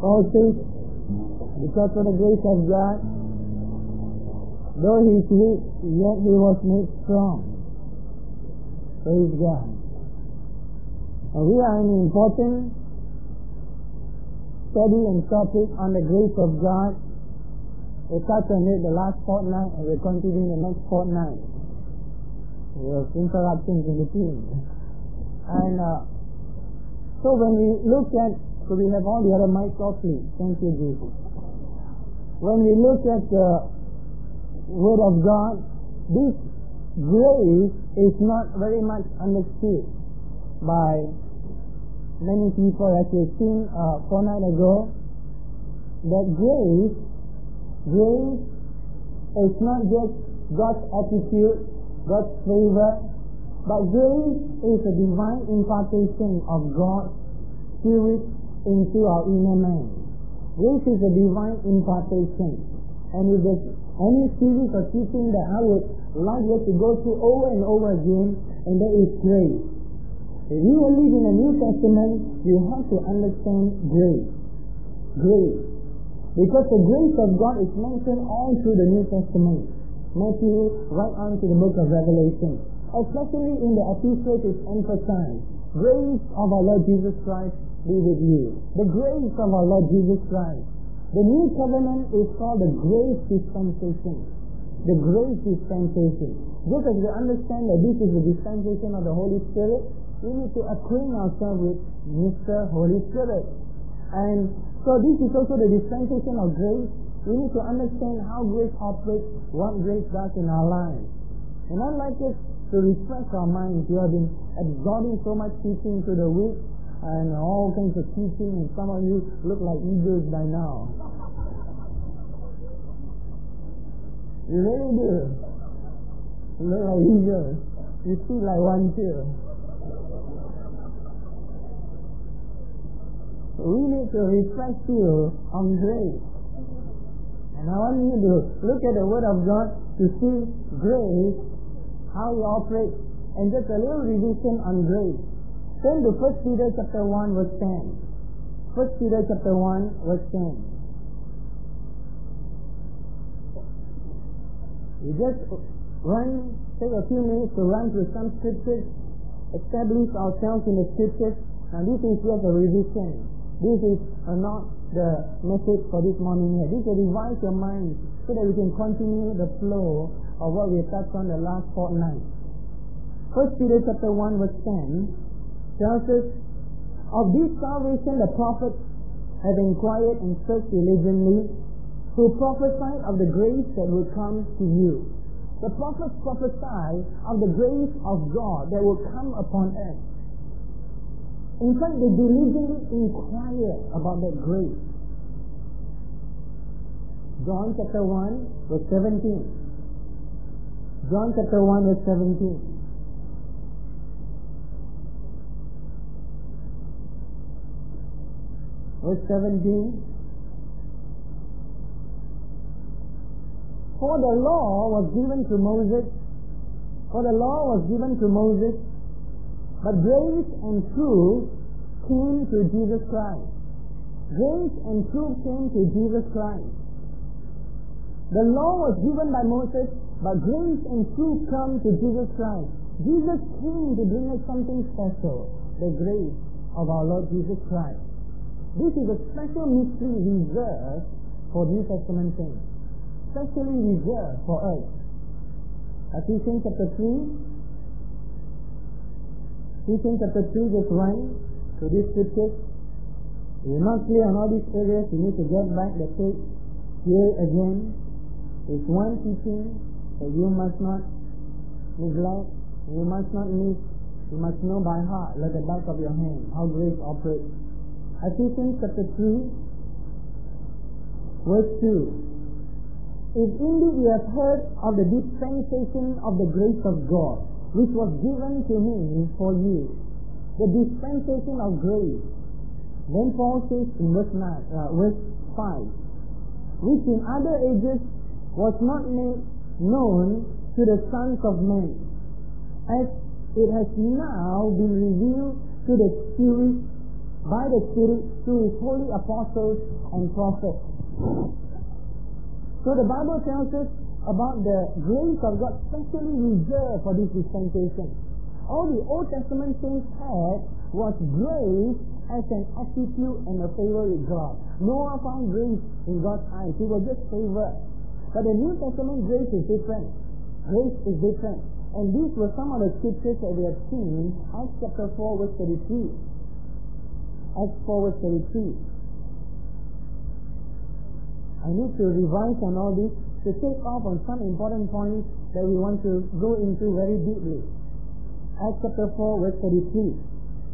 Paul says, because of the grace of God, though he is weak, yet he was made strong. Praise God. And we are in an important study and topic on the grace of God. We touched on it the last fortnight, and we're continuing the next fortnight. There was interruptions in between. And so when we look at, so we have all the other mics off, please. Thank you, Jesus. When we look at the Word of God, this grace is not very much understood by many people, as we've seen fortnight ago. That grace is not just God's attitude, God's favor, but grace is a divine impartation of God's Spirit into our inner man. Grace is a divine impartation. And if there's any series of teaching that I would like you to go through over and over again, and that is grace. If you will live in the New Testament, you have to understand grace. Grace. Because the grace of God is mentioned all through the New Testament. Matthew, right on to the book of Revelation. Especially in the epistles, it's emphasized. Grace of our Lord Jesus Christ be with you. The grace of our Lord Jesus Christ. The New Covenant is called the grace dispensation. The grace dispensation. Just as we understand that this is the dispensation of the Holy Spirit, we need to acquaint ourselves with Mr. Holy Spirit. And so this is also the dispensation of grace. We need to understand how grace operates, what grace does in our lives. And I'd like us to refresh our minds. We have been absorbing so much teaching through the week, and all kinds of teaching, and some of you look like eagles by now. You really do. You look like eagles. You see like one too. We need to refresh you on grace. And I want you to look at the Word of God to see grace, how it operates, and just a little revision on grace. Turn to 1 Peter chapter 1 verse 10. 1 Peter chapter 1 verse 10. We just take a few minutes to run through some scriptures, establish ourselves in the scriptures. Now this is just a revision. This is not the message for this morning here. This is to revise your mind so that we can continue the flow of what we have touched on the last fortnight. 1 Peter chapter 1 verse 10 tells us, of this salvation the prophets have inquired and searched diligently, who prophesied of the grace that would come to you. The prophets prophesy of the grace of God that will come upon us. In fact, they diligently inquire about that grace. John chapter 1 verse 17. John chapter 1 verse 17. Verse 17. For the law was given to Moses, but grace and truth came to Jesus Christ. Grace and truth came to Jesus Christ. The law was given by Moses, but grace and truth come to Jesus Christ. Jesus came to bring us something special, the grace of our Lord Jesus Christ. This is a special mystery reserved for New Testament saints. Specially reserved for us. Ephesians chapter 3. Ephesians chapter 3 just run to these scriptures. We're not clear on all these areas. We need to get back the tape here again. It's one teaching that you must not neglect. You must not miss. You must know by heart, like the back of your hand, how grace operates. Ephesians chapter 3 verse 2. If indeed you have heard of the dispensation of the grace of God, which was given to me for you, the dispensation of grace. Then Paul says in verse 5, which in other ages was not made known to the sons of men, as it has now been revealed to the by the Spirit through His holy apostles and prophets. So the Bible tells us about the grace of God specially reserved for this dispensation. All the Old Testament saints had was grace as an attitude and a favor with God. Noah found grace in God's eyes. He was just favored. But the New Testament grace is different. Grace is different. And these were some of the scriptures that we have seen. Acts chapter 4 verse 33. Acts 4 verse 33. I need to revise on all this to take off on some important points that we want to go into very deeply. Acts chapter 4 verse 33.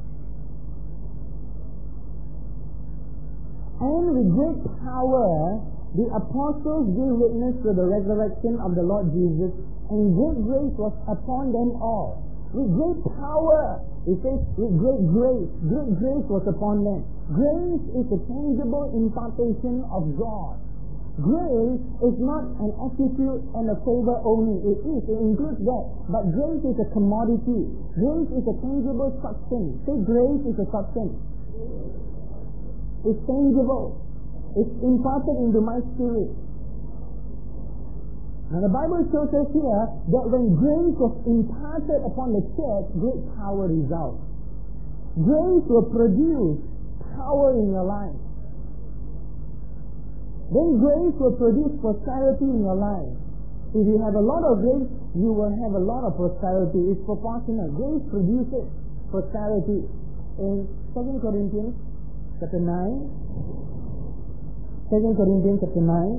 And with great power the apostles gave witness to the resurrection of the Lord Jesus, and great grace was upon them all. With great power, it says with great grace was upon them. Grace is a tangible impartation of God. Grace is not an attitude and a favor only. It includes that. But grace is a commodity. Grace is a tangible substance. Say grace is a substance. It's tangible. It's imparted into my spirit. Now the Bible shows us here that when grace was imparted upon the church, great power results. Grace will produce power in your life. Then grace will produce prosperity in your life. If you have a lot of grace, you will have a lot of prosperity. It's proportional. Grace produces prosperity. In 2 Corinthians chapter 9, 2 Corinthians chapter 9,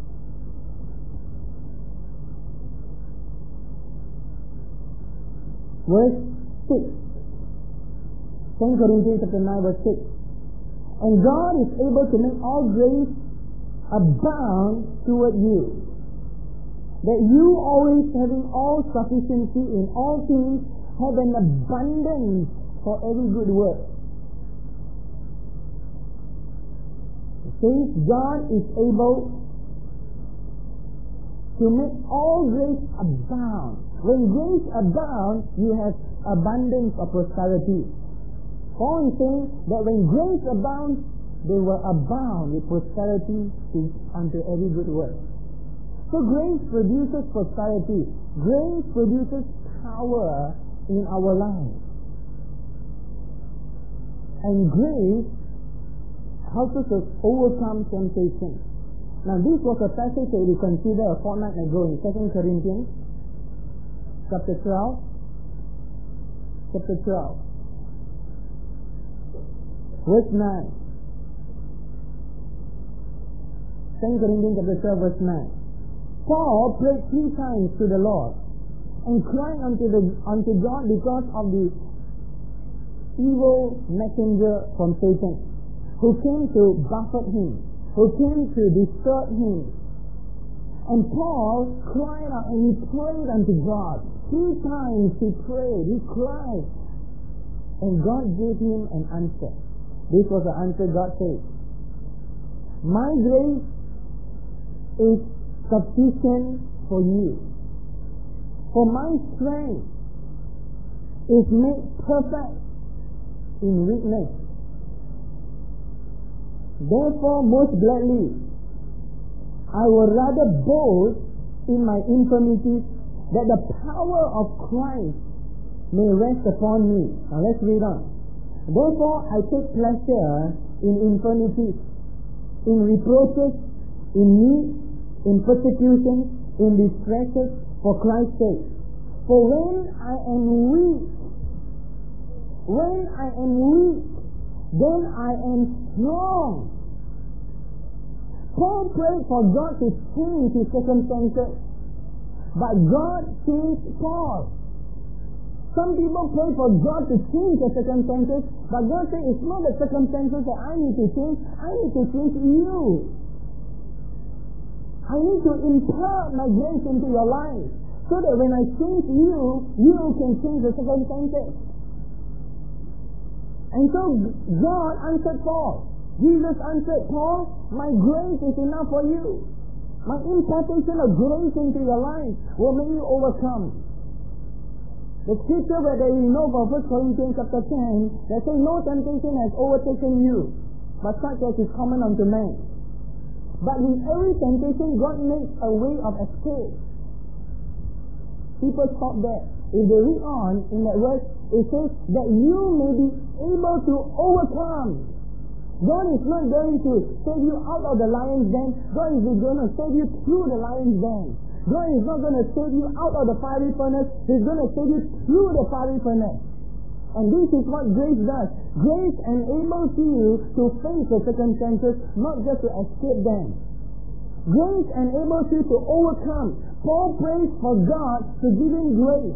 verse 6. 2 Corinthians chapter 9 verse 6. And God is able to make all grace abound toward you, that you always having all sufficiency in all things have an abundance for every good work. Since God is able to make all grace abound. When grace abounds, you have abundance of prosperity. Paul is saying that when grace abounds, they will abound with prosperity unto every good work. So grace produces prosperity. Grace produces power in our lives. And grace helps us to overcome temptation. Now this was a passage that we considered a fortnight ago in 2 Corinthians chapter 12. Verse 9. 2 Corinthians chapter 12 verse 9. Paul prayed 3 times to the Lord and cried unto God because of the evil messenger from Satan, who came to buffet him, who came to disturb him. And Paul cried out and he prayed unto God. 3 times he prayed, he cried, and God gave him an answer. This was the answer God said. My grace is sufficient for you, for my strength is made perfect in weakness. Therefore, most gladly, I would rather boast in my infirmities, that the power of Christ may rest upon me. Now let's read on. Therefore, I take pleasure in infirmities, in reproaches, in need, in persecution, in distresses, for Christ's sake. For when I am weak, then I am strong. Paul prayed for God to change his circumstances, but God changed Paul. Some people pray for God to change their circumstances, but God said it's not the circumstances that I need to change. I need to change you. I need to impart my grace into your life, so that when I change you, you can change the circumstances. And so God answered Paul. Jesus answered Paul, my grace is enough for you. My impartation of grace into your life will make you overcome. The scripture where we know from 1 Corinthians chapter 10, that says, no temptation has overtaken you, but such as is common unto man. But in every temptation, God makes a way of escape. People stop there. If they read on in that verse, it says that you may be able to overcome. God is not going to save you out of the lion's den. God is going to save you through the lion's den. God is not going to save you out of the fiery furnace. He's going to save you through the fiery furnace. And this is what grace does. Grace enables you to face the circumstances, not just to escape them. Grace enables you to overcome. Paul prays for God to give him grace.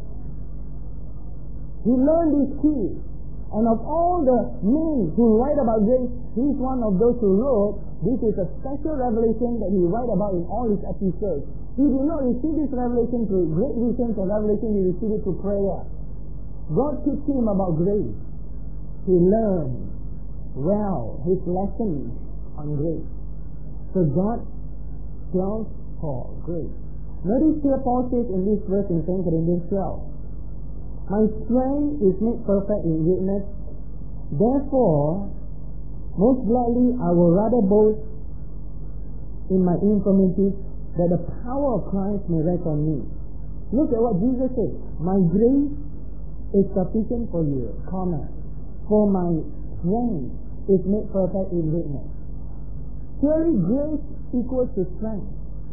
He learned this key. And of all the men who write about grace, he's one of those who wrote, this is a special revelation that he write about in all his epistles. He did not receive this revelation through great visions or revelation, he received it through prayer. God teach him about grace. He learned well his lessons on grace. So God tells Paul grace. Notice here Paul says in this verse in 2 Corinthians 12, my strength is made perfect in weakness. Therefore, most gladly I will rather boast in my infirmities, that the power of Christ may rest on me. Look at what Jesus said. My grace is sufficient for you, for my strength is made perfect in weakness. Clearly, grace equals to strength.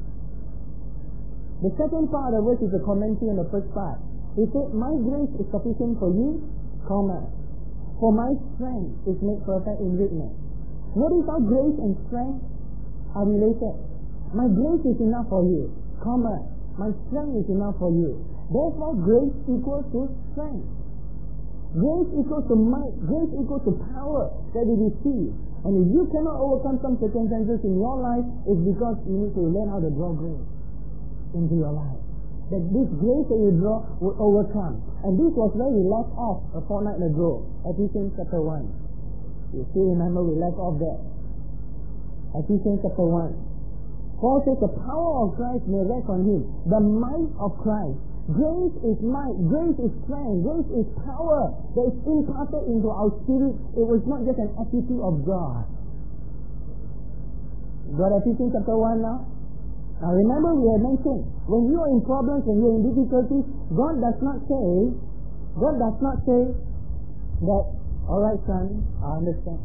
The second part of the verse is a commentary on the first part. He said, my grace is sufficient for you, for my strength is made perfect in weakness. Notice how grace and strength are related. My grace is enough for you, my strength is enough for you. Therefore, grace equals to strength. Grace equals to might. Grace equals to power that we receive. And if you cannot overcome some circumstances in your life, it's because you need to learn how to draw grace into your life. That this grace that you draw will overcome. And this was where we left off a fortnight ago, Ephesians chapter 1. You still remember we left off there. Ephesians chapter 1. Paul says the power of Christ may rest on him. The might of Christ. Grace is might. Grace is strength. Grace is power that is imparted into our spirit. It was not just an attitude of God. Got Ephesians chapter 1 now? Now remember we had mentioned, when you are in problems, when you are in difficulties, God does not say that, alright son, I understand.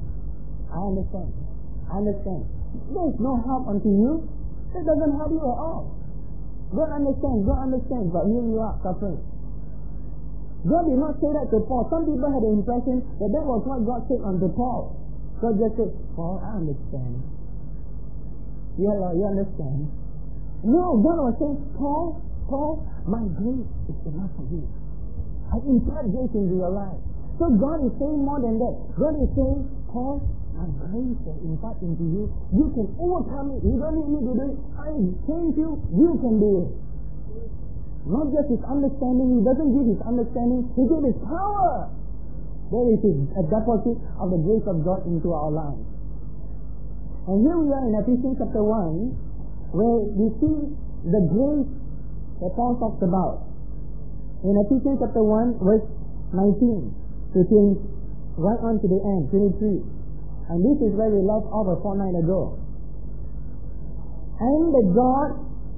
There is no help unto you. That doesn't help you at all. God understands, but here you are suffering. God did not say that to Paul. Some people had the impression that that was what God said unto Paul. God just said, Paul, I understand. Yeah, Lord, you understand. No, God was saying, Paul, my grace is enough for you. I impart grace into your life. So God is saying more than that. God is saying, Paul, my grace that impart into you, you can overcome it. You don't need me to do it. I change you, you can do it. Not just his understanding. He doesn't give his understanding. He gives his power. There is a deposit of the grace of God into our lives. And here we are in Ephesians chapter 1, where we see the grace that Paul talks about. In Ephesians chapter 1, verse 19, to change right on to the end, 23. And this is where we left off a fortnight ago. And the God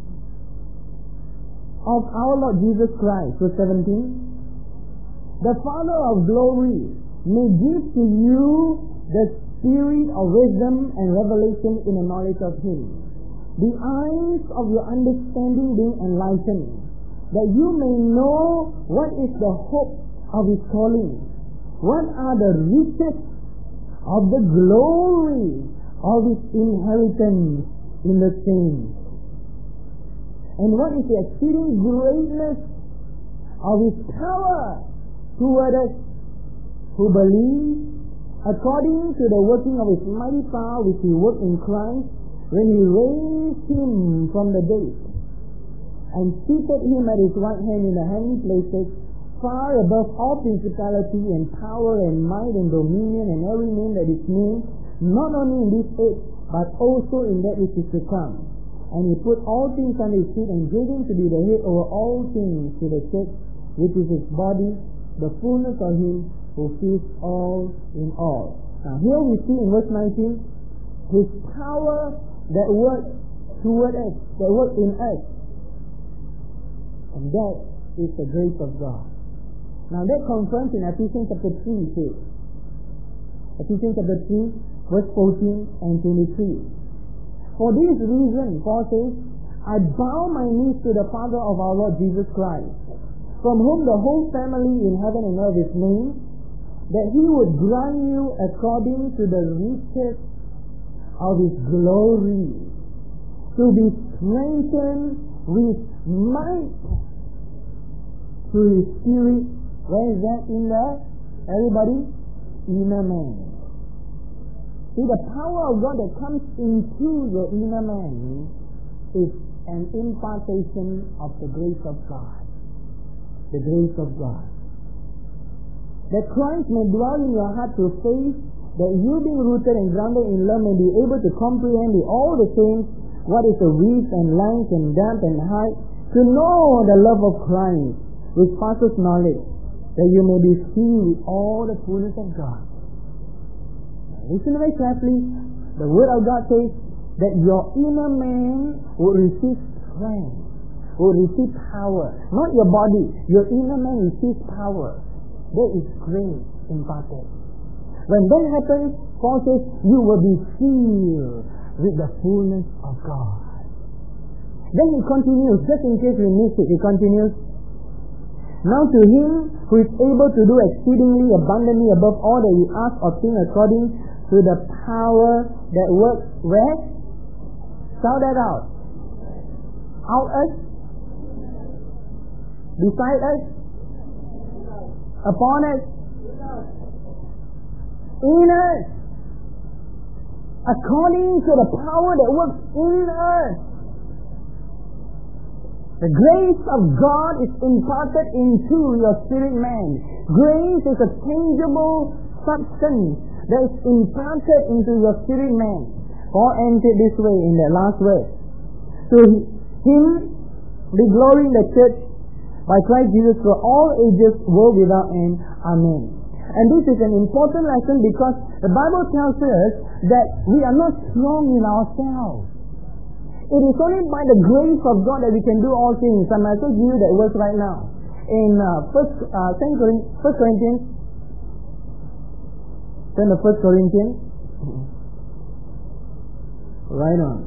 of our Lord Jesus Christ, verse 17, the Father of glory may give to you the spirit of wisdom and revelation in the knowledge of Him. The eyes of your understanding being enlightened, that you may know what is the hope of His calling, what are the riches of the glory of His inheritance in the saints, and what is the exceeding greatness of His power toward us who believe, according to the working of His mighty power which He worked in Christ, when He raised Him from the dead and seated Him at His right hand in the heavenly places, far above all principality and power and might and dominion and every name that is named, not only in this age, but also in that which is to come. And He put all things under His feet and gave Him to be the head over all things to the church, which is His body, the fullness of Him who fills all in all. Now here we see in verse 19, His power that works toward us, that works in us. And that is the grace of God. Now that confirms in Ephesians chapter 3 too. Ephesians chapter 3, verse 14 and 23. For this reason, Paul says, I bow my knees to the Father of our Lord Jesus Christ, from whom the whole family in heaven and earth is named, that He would grant you according to the riches of His glory, to be strengthened with might through His Spirit. Where is that in there? Everybody? Inner man. See, the power of God that comes into your inner man is an impartation of the grace of God. The grace of God. That Christ may dwell in your heart through faith, that you being rooted and grounded in love may be able to comprehend with all the saints what is the width and length and depth and height, to know the love of Christ, which passes knowledge, that you may be filled with all the fullness of God. Now, listen very carefully. The Word of God says that your inner man will receive strength, will receive power. Not your body. Your inner man receives power. There is grace imparted. When that happens, Paul says, you will be filled with the fullness of God. Then he continues, just in case we miss it, he continues, now to Him who is able to do exceedingly abundantly above all that we ask or think according to the power that works where? Shout that out. Out us? Beside us? Upon us? In us? According to the power that works in us. The grace of God is imparted into your spirit man. Grace is a tangible substance that is imparted into your spirit man. Paul ends it this way in the last verse. To Him be glory in the church by Christ Jesus for all ages, world without end. Amen. And this is an important lesson because the Bible tells us that we are not strong in ourselves. It is only by the grace of God that we can do all things. I might as well give you that verse right now. In 1 Corinthians, turn to 1 Corinthians. Right on.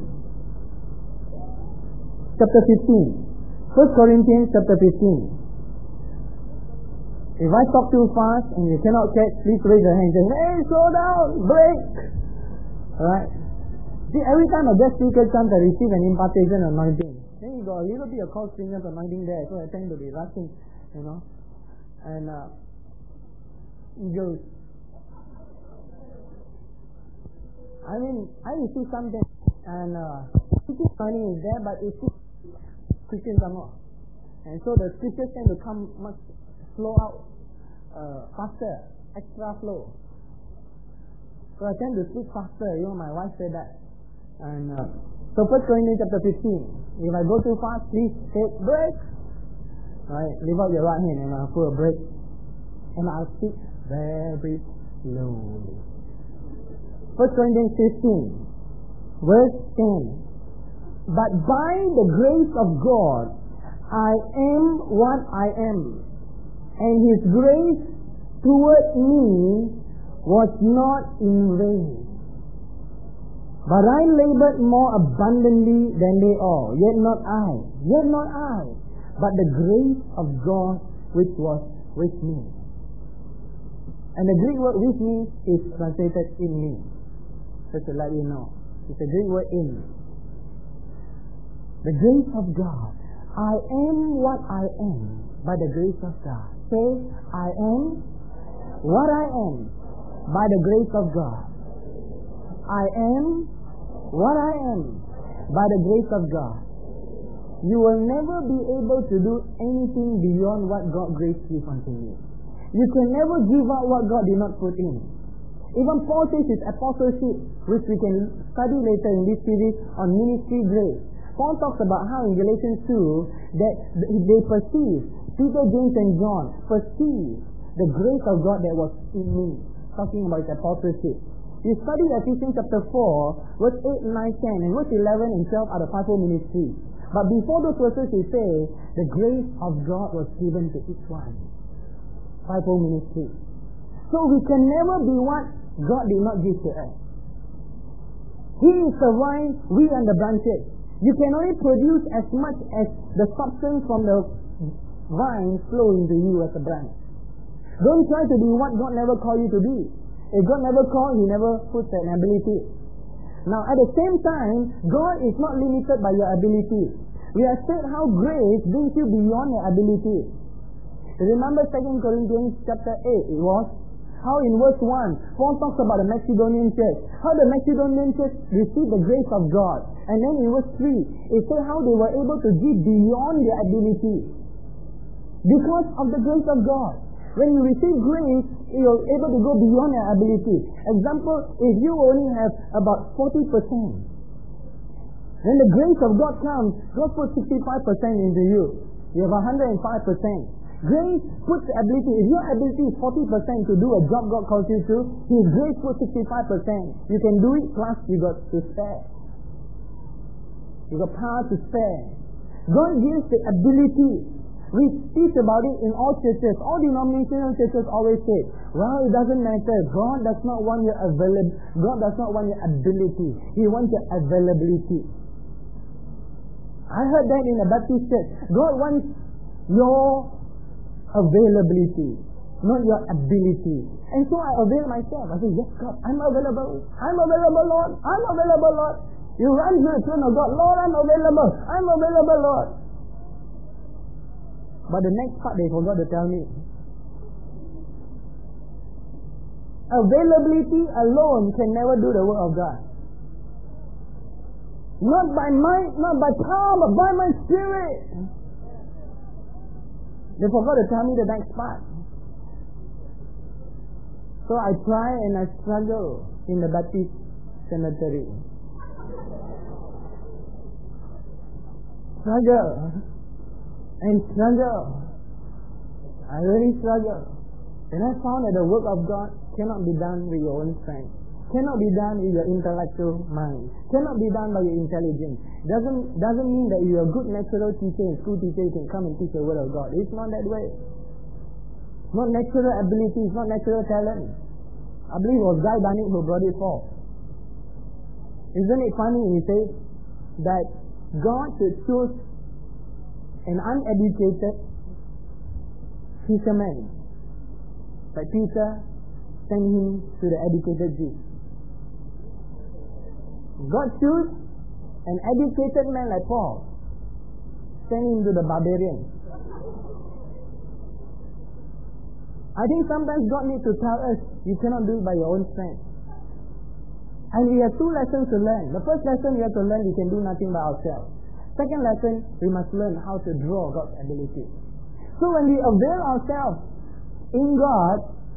Chapter 15. 1 Corinthians chapter 15. If I talk too fast and you cannot catch, please raise your hand and say, hey, slow down, break. Alright? See, every time a guest speaker comes, I receive an impartation anointing. Then you got a little bit of cold fingers anointing there, so I tend to be rushing, you know. And he goes, I mean, I receive something, and teaching anointing is there, but it's Christians are not. And so the scriptures tend to come much slow out, faster, extra flow. So I tend to speak faster. You know, my wife said that. And so 1 Corinthians chapter 15. If I go too fast, please take break. Right, leave out your right hand and I'll put a break. And I'll speak very slowly. 1 Corinthians 15, verse 10. But by the grace of God, I am what I am. And His grace toward me was not in vain. But I labored more abundantly than they all. Yet not I, but the grace of God which was with me. And the Greek word with me is translated in me. Just to let you know. It's a Greek word in. The grace of God. I am what I am by the grace of God. Say, I am what I am by the grace of God. I am what I am by the grace of God. You will never be able to do anything beyond what God graced you unto you. You can never give out what God did not put in. Even Paul says his apostleship, which we can study later in this series on ministry grace. Paul talks about how in Galatians 2 that they perceive Peter, James, and John perceived the grace of God that was in me, talking about his apostleship. You study Ephesians chapter 4, verse 8, 9, 10, and verse 11 and 12 are the fivefold ministry. But before those verses, he says, the grace of God was given to each one. Fivefold ministry. So we can never be what God did not give to us. He is the vine, we are the branches. You can only produce as much as the substance from the vine flow into you as a branch. Don't try to be what God never called you to be. If God never called, He never puts an ability. Now, at the same time, God is not limited by your ability. We have said how grace brings you beyond your ability. Remember 2 Corinthians chapter 8, it was how in verse 1, Paul talks about the Macedonian church, how the Macedonian church received the grace of God. And then in verse 3, it says how they were able to give beyond their ability because of the grace of God. When you receive grace, you're able to go beyond your ability. Example, if you only have about 40%, when the grace of God comes, God puts 65% into you. You have 105%. Grace puts the ability. If your ability is 40% to do a job God calls you to, His grace puts 65%. You can do it, plus you got to spare. You got power to spare. God gives the ability. We teach about it in all churches. All denominational churches always say, well, it doesn't matter. God does not want your God does not want your ability. He wants your availability. I heard that in a Baptist church. God wants your availability, not your ability. And so I avail myself. I say, yes, God, I'm available. I'm available, Lord. I'm available, Lord. You run to the throne of God. Lord, I'm available. I'm available, Lord. But the next part they forgot to tell me. Availability alone can never do the work of God. Not by might, not by power, but by my spirit. They forgot to tell me the next part. So I try and I struggle in the Baptist cemetery. Struggle. And struggle. I really struggle. And I found that the work of God cannot be done with your own strength. Cannot be done with your intellectual mind. Cannot be done by your intelligence. Doesn't mean that you're a good natural teacher and school teacher, you can come and teach the word of God. It's not that way. It's not natural ability, it's not natural talent. I believe it was Guy Barnett who brought it forth. Isn't it funny when he says that God should choose an uneducated fisherman like Peter, send him to the educated Jews. God chose an educated man like Paul, send him to the barbarians. I think sometimes God needs to tell us, you cannot do it by your own strength. And we have two lessons to learn. The first lesson we have to learn, we can do nothing by ourselves. Second lesson, we must learn how to draw God's ability. So when we avail ourselves in God,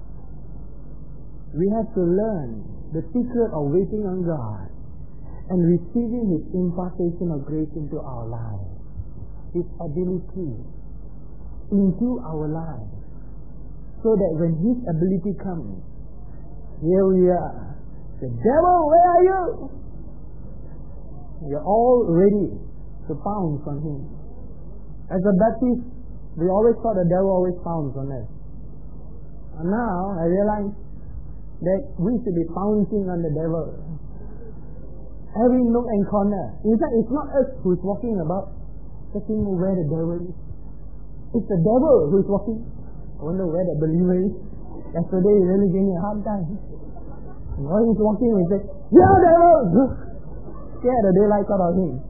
we have to learn the secret of waiting on God and receiving His impartation of grace into our lives. His ability into our lives. So that when His ability comes, here we are. The devil, where are you? You're all ready to pounce on Him. As a Baptist, we always thought the devil always pounds on us. And now I realize that we should be pouncing on the devil. Every nook and corner. In fact, it's not us who's walking about checking where the devil is. It's the devil who's walking. I wonder where the believer is. Yesterday he really gave me a hard time. And while he's walking, he said, yeah, devil! Scare the daylight out of him.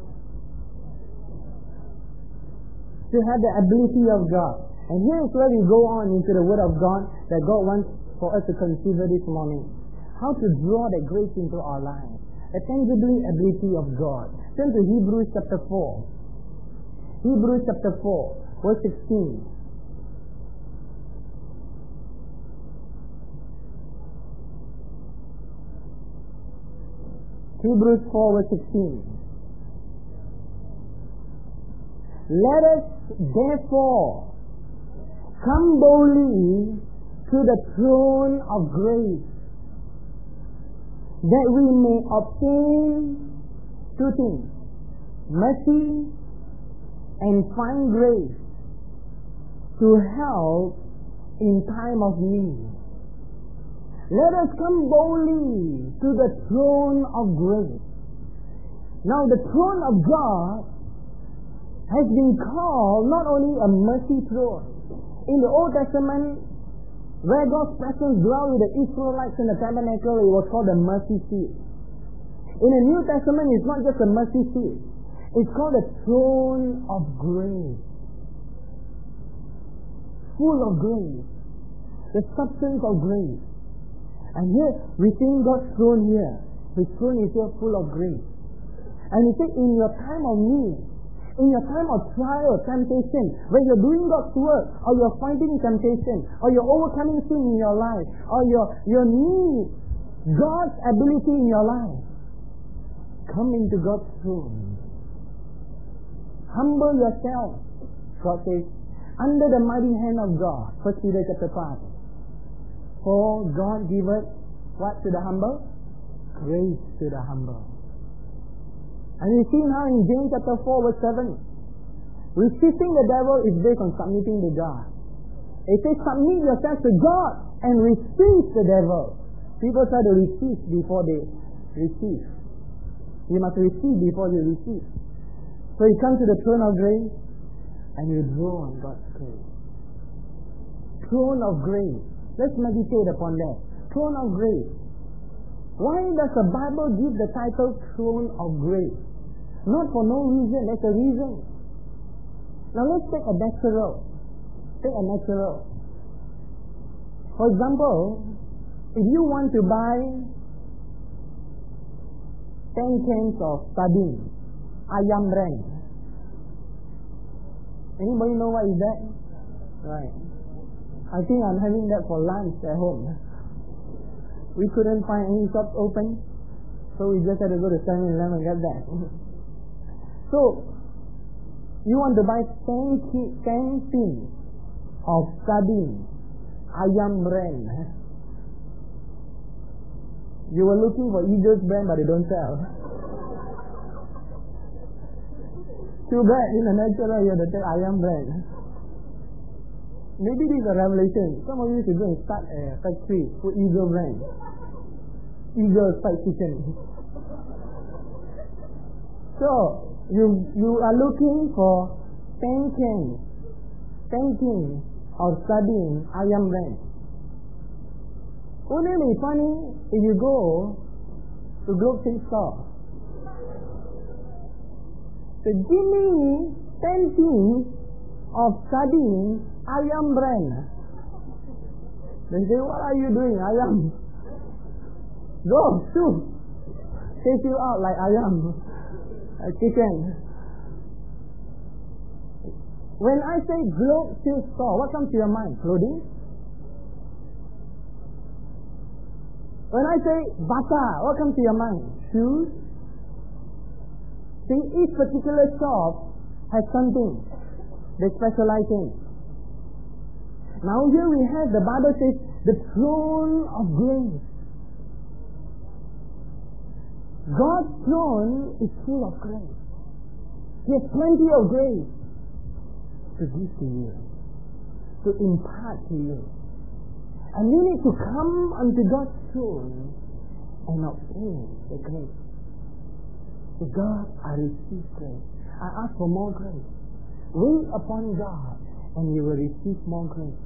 To have the ability of God. And here is where we go on into the Word of God that God wants for us to consider this morning. How to draw the grace into our lives. A tangible ability of God. Turn to Hebrews chapter 4. Hebrews chapter 4, verse 16. Hebrews 4, verse 16. Let us therefore come boldly to the throne of grace, that we may obtain two things, mercy and find grace to help in time of need. Let us come boldly to the throne of grace. Now the throne of God has been called not only a mercy throne. In the Old Testament, where God's presence dwelt with the Israelites in the tabernacle, it was called the mercy seat. In the New Testament, it's not just a mercy seat. It's called the throne of grace. Full of grace. The substance of grace. And here, we think God's throne here. His throne is here full of grace. And he said, in your time of need, in your time of trial, temptation, when you're doing God's work, or you're fighting temptation, or you're overcoming sin in your life, or you need God's ability in your life, come into God's throne. Humble yourself, God says, under the mighty hand of God. 1 Peter chapter 5. For God giveth what to the humble? Grace to the humble. And we see now in James chapter 4 verse 7, resisting the devil is based on submitting to God. It says submit yourself to God and resist the devil. People try to resist before they receive. You must receive before you receive. So you come to the throne of grace and you draw on God's grace. Throne of grace. Let's meditate upon that. Throne of grace. Why does the Bible give the title Throne of Grace? Not for no reason. There's a reason. Now let's take a natural. For example, if you want to buy 10 cans of sardine, ayam brand. Anybody know what is that? Right. I think I'm having that for lunch at home. We couldn't find any shops open, so we just had to go to 7-Eleven and get that. So, you want to buy 10 tins of sardine, ayam brand. You were looking for Eagles brand, but they don't sell. Too bad, in the natural you have to take ayam brand. Maybe this is a revelation. Some of you should go and start a factory for Eagle brand. Eagle fried chicken. So, you are looking for 10 cans of sardine, ayam brand. Wouldn't it be funny if you go to Globe Six store? So give me 10 tins of sardine, ayam brand. They say, what are you doing, ayam? Go, shoot. Take you out like ayam, a chicken. When I say Globe Silk Store, what comes to your mind? Clothing? When I say Bata, what comes to your mind? Shoes? See, each particular shop has something they specialize in. Now here we have, the Bible says, the throne of grace. God's throne is full of grace. He has plenty of grace to give to you, to impart to you. And you need to come unto God's throne and obtain the grace. So God, I receive grace. I ask for more grace. Wait upon God and you will receive more grace.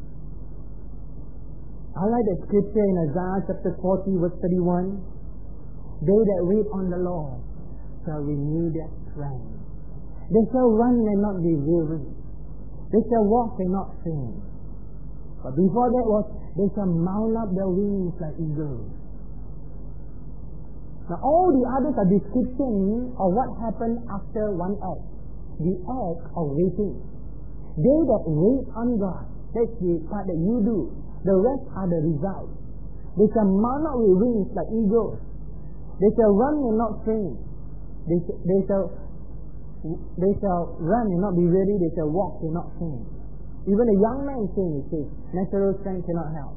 I like the scripture in Isaiah chapter 40 verse 31. They that wait on the Lord shall renew their strength. They shall run and not be weary. They shall walk and not faint. But before that was, they shall mount up their wings like eagles. Now all the others are description of what happened after one act. The act of waiting. They that wait on God, that's the part that you do. The rest are the results. They shall mount up with wings like eagles. They shall run and not faint. They shall run and not be weary. They shall walk and not faint. Even a young man saying it, natural strength cannot help.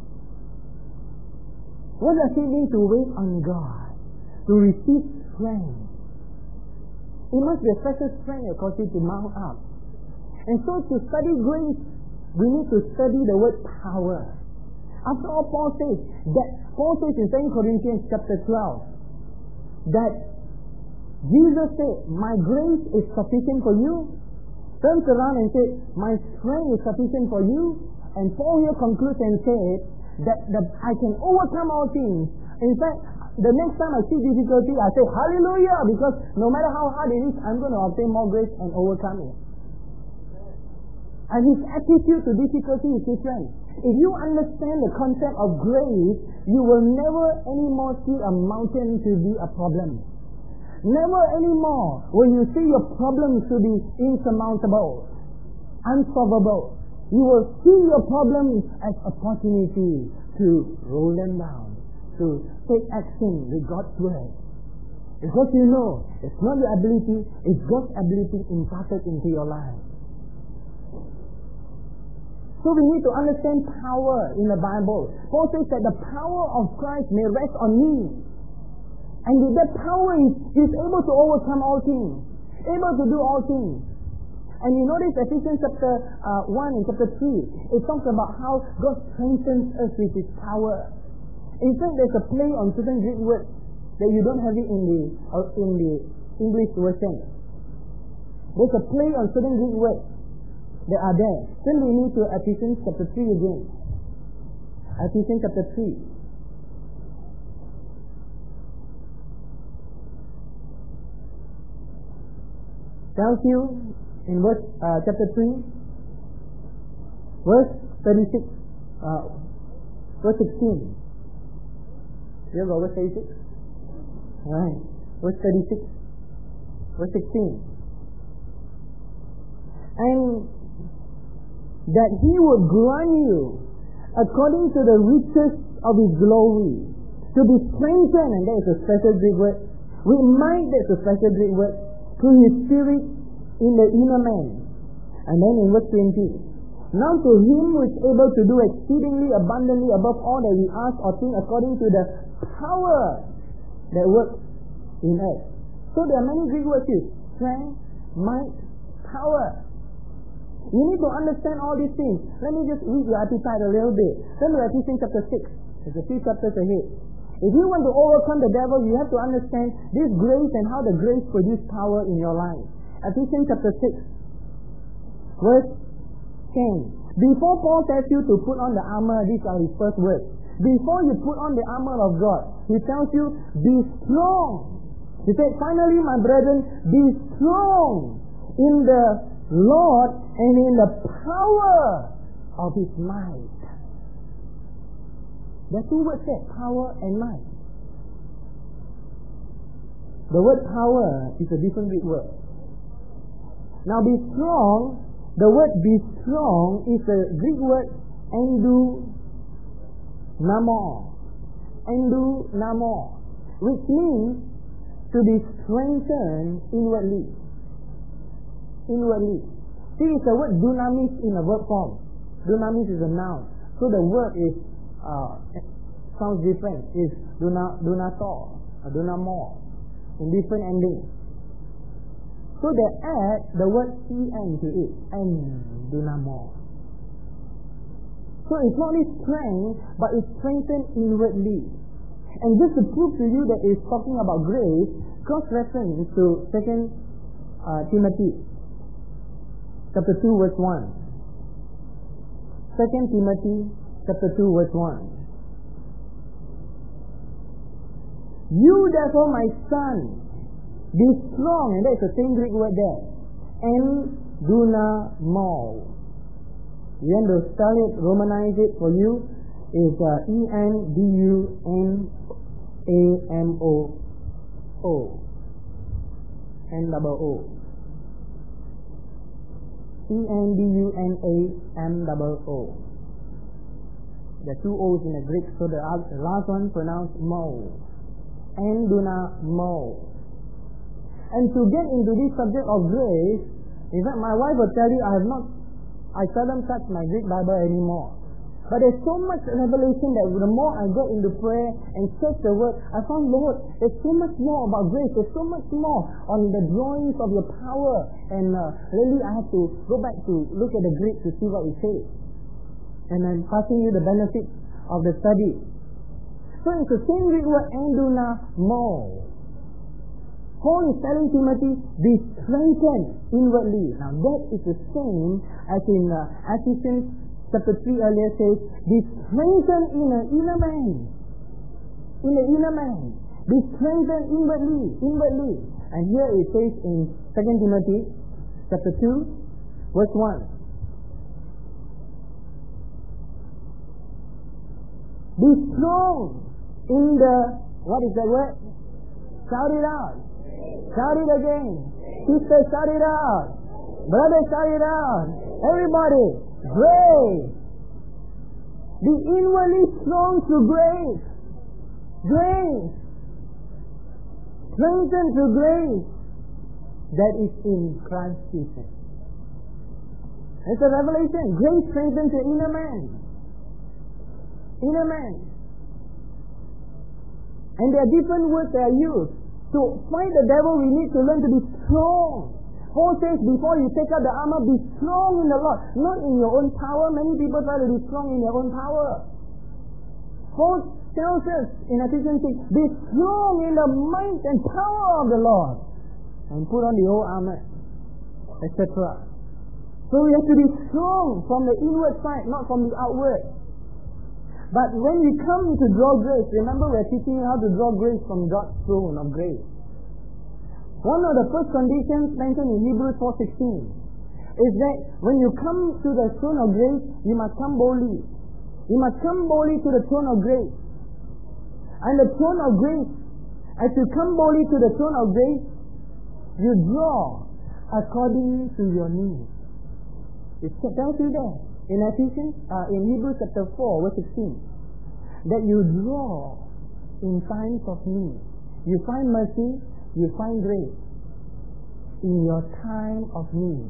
What does it mean to wait on God? To receive strength. It must be a special strength that causes you to mount up. And so to study grace, we need to study the word power. After all, Paul says in 2 Corinthians chapter 12, that Jesus said, my grace is sufficient for you. Turns around and said, my strength is sufficient for you. And Paul here concludes and said that I can overcome all things. In fact, the next time I see difficulty, I say, hallelujah, because no matter how hard it is, I'm going to obtain more grace and overcome it. And his attitude to difficulty is different. If you understand the concept of grace, you will never anymore see a mountain to be a problem. Never anymore will you see your problems to be insurmountable, unsolvable. You will see your problems as opportunity to roll them down, to take action with God's word. Because you know, it's not your ability, it's God's ability imparted into your life. So we need to understand power in the Bible. Paul says that the power of Christ may rest on me. And with that power, he's able to overcome all things, able to do all things. And you notice Ephesians chapter 1 and chapter 3, it talks about how God strengthens us with His power. In fact, there's a play on certain Greek words that you don't have it in the English version. There's a play on certain Greek words that are there. Then we need to Ephesians chapter 3 again. Ephesians chapter 3. Tells you in verse chapter 3, verse 36, verse 16. You have got verse 36? Alright. Verse 36, verse 16. And that He would grant you, according to the riches of His glory, to be strengthened, and that is a special Greek word. With might, that's a special Greek word. Through His Spirit in the inner man. And then in verse 20, now to Him who is able to do exceedingly abundantly above all that we ask or think, according to the power that works in us. So there are many Greek words here: strength, might, power. You need to understand all these things. Let me just read your appetite a little bit. Turn to Ephesians chapter 6. There's a few chapters ahead. If you want to overcome the devil, you have to understand this grace and how the grace produces power in your life. Ephesians chapter 6, verse 10. Before Paul tells you to put on the armor, these are his first words. Before you put on the armor of God, he tells you, be strong. He said, finally, my brethren, be strong in the Lord and in the power of His might. There are two words there, power and might. The word power is a different Greek word. Now be strong, the word be strong is the Greek word endunamo, which means to be strengthened inwardly. See, it's the word dunamis in a verb form. Dunamis is a noun. So the word is sounds different. It's dunator or dunamo in different endings. So they add the word en to it, and dunamo. So it's not only strength, but it's strengthened inwardly. And just to prove to you that it's talking about grace, cross reference to 2 Timothy chapter 2 verse 1. 2 Timothy chapter 2 verse 1. You therefore, my son, be strong, and that's the same Greek word there, and dunamo. You want to spell it, romanize it for you, is E-N-D-U-N-A-M-O-O. N-double-O. E-N-D-U-N-A-M-double-O. There are two O's in the Greek, so the last one pronounced mo. Endunamo. And to get into this subject of grace, in fact, my wife will tell you I have not I seldom touch my Greek Bible anymore. But there's so much revelation that the more I get into prayer and search the Word, I found, Lord, there's so much more about grace. There's so much more on the drawings of your power. And really I have to go back to look at the Greek to see what it says. And I'm passing you the benefits of the study. So it's the same Greek word, endunamo. Paul is telling Timothy, be strengthened inwardly. Now that is the same as in Ephesians chapter 3 earlier says, be strengthened in the inner man. In the inner man. Be strengthened inwardly. And here it says in 2 Timothy chapter 2, verse 1. Be strong in the, what is that word? Shout it out. Shout it again. Sister, shout it out. Brother, shout it out. Everybody, grace. Be inwardly strong through grace. Grace. Strengthen through grace that is in Christ Jesus. It's a revelation. Grace strengthens the inner man. Inner man. And there are different words that are used. To fight the devil, we need to learn to be strong. Paul says, before you take up the armor, be strong in the Lord. Not in your own power. Many people try to be strong in their own power. Paul tells us in Ephesians 6, be strong in the might and power of the Lord. And put on the whole armor, etc. So we have to be strong from the inward side, not from the outward. But when we come to draw grace, remember we're teaching you how to draw grace from God's throne of grace. One of the first conditions mentioned in Hebrews 4:16 is that when you come to the throne of grace, you must come boldly. You must come boldly to the throne of grace. And the throne of grace, as you come boldly to the throne of grace, you draw according to your needs. It tells you there. In Hebrews chapter 4, verse 16, that you draw in times of need. You find mercy, you find grace in your time of need.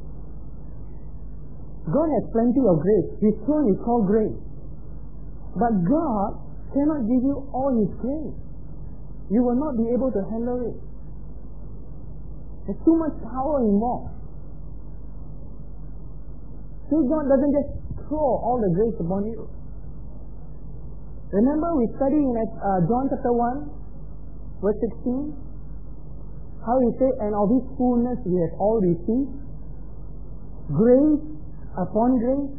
God has plenty of grace. His throne is called grace. But God cannot give you all His grace. You will not be able to handle it. There's too much power involved. See, God doesn't just throw all the grace upon you. Remember we studied in John chapter 1, verse 16, how He said, and of His fullness we have all received grace upon grace.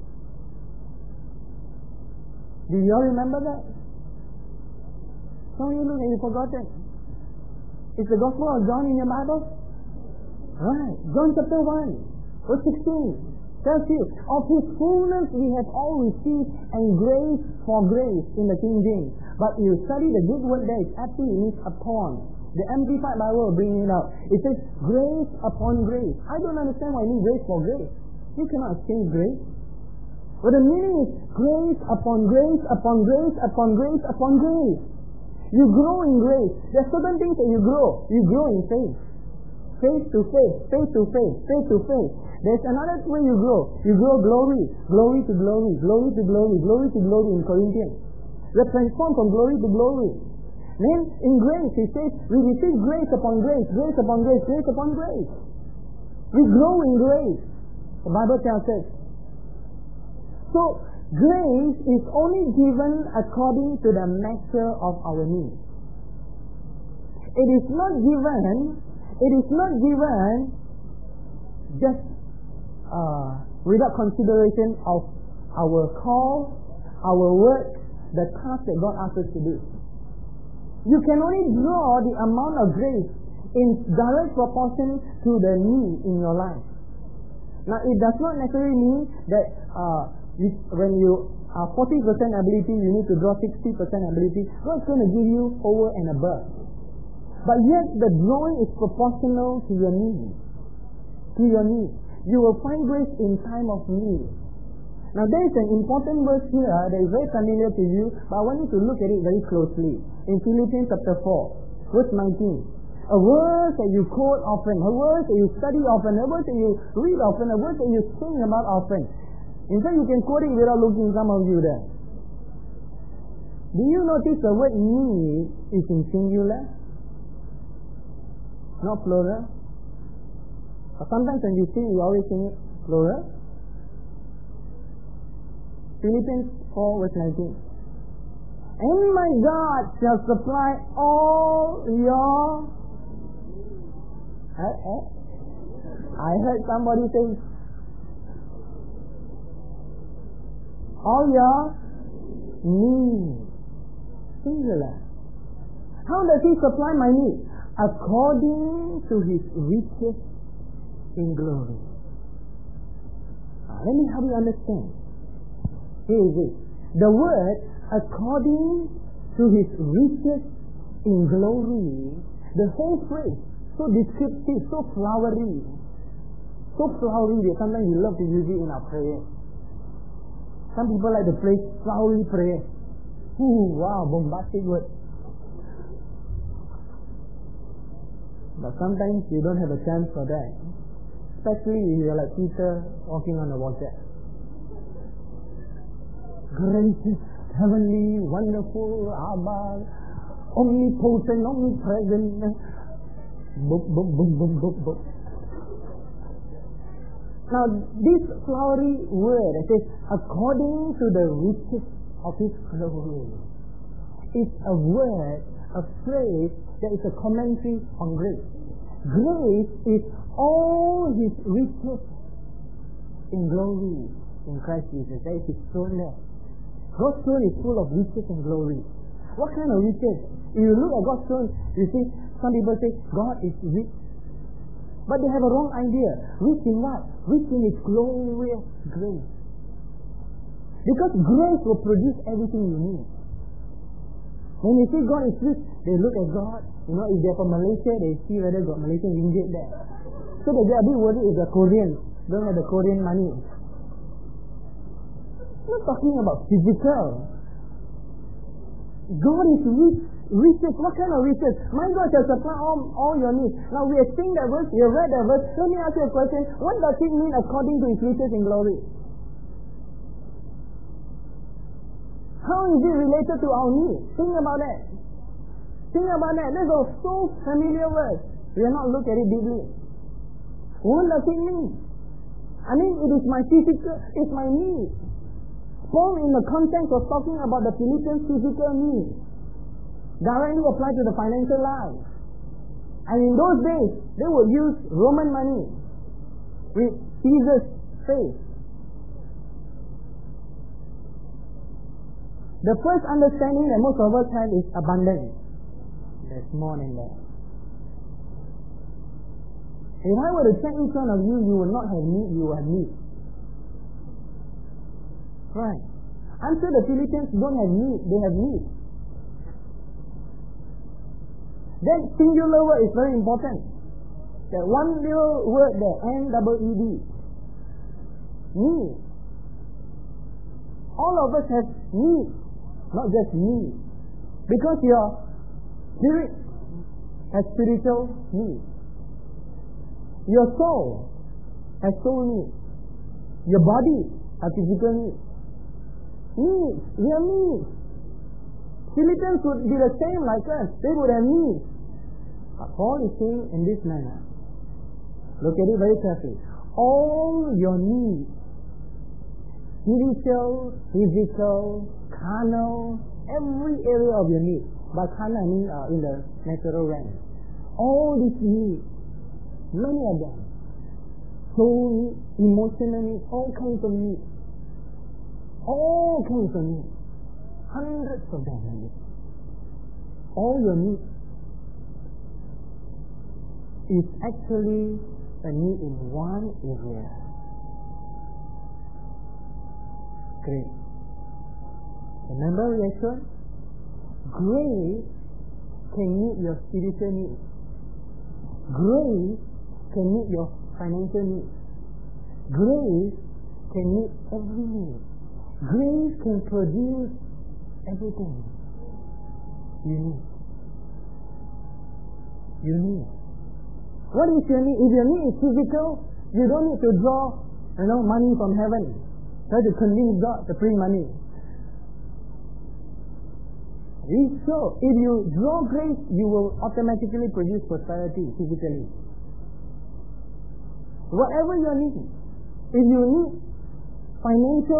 Do you all remember that? Some of you look and you've forgotten. Is the Gospel of John in your Bible? Right. John chapter 1, verse 16. Tells you, of His fullness we have all received, and grace for grace in the King James. But you study the Greek word there, it's epi, it means upon. The Amplified Bible will bring it out. It says grace upon grace. I don't understand why you need grace for grace. You cannot exchange grace. But the meaning is grace upon grace upon grace upon grace upon grace. You grow in grace. There are certain things that you grow. You grow in faith. Faith to faith, faith to faith, faith to faith. There's another way you grow. You grow glory, glory to glory, glory to glory, glory to glory in Corinthians. We're transformed from glory to glory. Then in grace, He says, we receive grace upon grace, grace upon grace, grace upon grace. We grow in grace. The Bible tells us. So, grace is only given according to the measure of our needs. It is not given just without consideration of our call, our work, the task that God asks us to do. You can only draw the amount of grace in direct proportion to the need in your life. Now, it does not necessarily mean that when you are 40% ability, you need to draw 60% ability. God's going to give you over and above. But yet, the drawing is proportional to your need. To your need. You will find grace in time of need. Now, there is an important verse here that is very familiar to you, but I want you to look at it very closely. In Philippians chapter 4, verse 19. A verse that you quote often, a verse that you study often, a verse that you read often, a verse that you sing about often. In fact, you can quote it without looking, some of you there. Do you notice the word need is in singular? Not plural. But sometimes when you sing, you always sing it plural. Philippians 4 verse 19. And my God shall supply all your... I heard somebody say, all your needs. Singular. How does He supply my needs? According to His riches in glory. Let me help you understand. Here is it. The word according to His riches in glory, the whole phrase, so descriptive, so flowery. So flowery that sometimes we love to use it in our prayer. Some people like the phrase flowery prayer. Ooh, wow, bombastic word. But sometimes you don't have a chance for that. Especially if you're like Peter walking on the water. Gracious, heavenly, wonderful, Abba, omnipotent, omnipresent. Boop, boop, boop, boop, boop, boop. Now, this flowery word, it says, according to the riches of His glory. It's a word, a phrase that is a commentary on grace. Grace is all His riches in glory in Christ Jesus. That is His throne there. God's throne is full of riches and glory. What kind of riches? If you look at God's throne, you see, some people say, God is rich. But they have a wrong idea. Rich in what? Rich in His glorious grace. Because grace will produce everything you need. When you see God is rich, they look at God. You know, if they're from Malaysia, they see whether got Malaysian ringgit there. So they get a bit worried if they're Korean. Don't have the Korean money. I'm not talking about physical. God is rich. Riches. What kind of riches? My God shall supply all your needs. Now we have seen that verse. We have read that verse. Let me ask you a question. What does it mean according to His riches in glory? How is it related to our needs? Think about that. Think about that. That's a so familiar verse. We are not look at it deeply. What does it mean? I mean, it is my physical, it's my need. Paul in the context was talking about the Philippians' physical needs. Directly applied to the financial life. And in those days, they would use Roman money with Caesar's face. The first understanding that most of us have is abundance. There's more than that. If I were to check each one of you, you will not have need, you will have need. Right. I'm sure the Philippines don't have need, they have need. That singular word is very important. That one little word there, N-E-E-D. Need. All of us have need, not just need. Because your spirit has spiritual need. Your soul has soul need. Your body has physical need. Needs. We have needs. Philippians would be the same like us. They would have needs. But Paul is saying in this manner. Look at it very carefully. All your needs, spiritual, physical, carnal, every area of your need. By carnal I mean in the natural realm. All these needs, many of them, soul needs, emotional needs, all kinds of needs. All kinds of needs. Hundreds of them. All your needs is actually a need in one area. Great. Remember reaction? Grace can meet your spiritual needs. Grace can meet your financial needs. Grace can meet every need. Grace can produce everything you need. You need. What is your need? If your need is physical, you don't need to draw, money from heaven. Try to convince God to bring money. So, if you draw grace, you will automatically produce prosperity physically. Whatever your need. If you need financial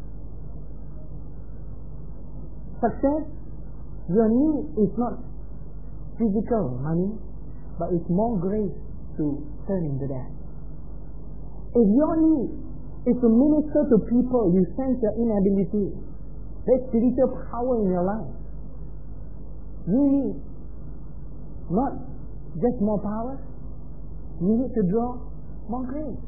success, your need is not physical money, but it's more grace to turn into that. If your need is to minister to people, you sense your inability, there's spiritual power in your life. You need not just more power, you need to draw more grace.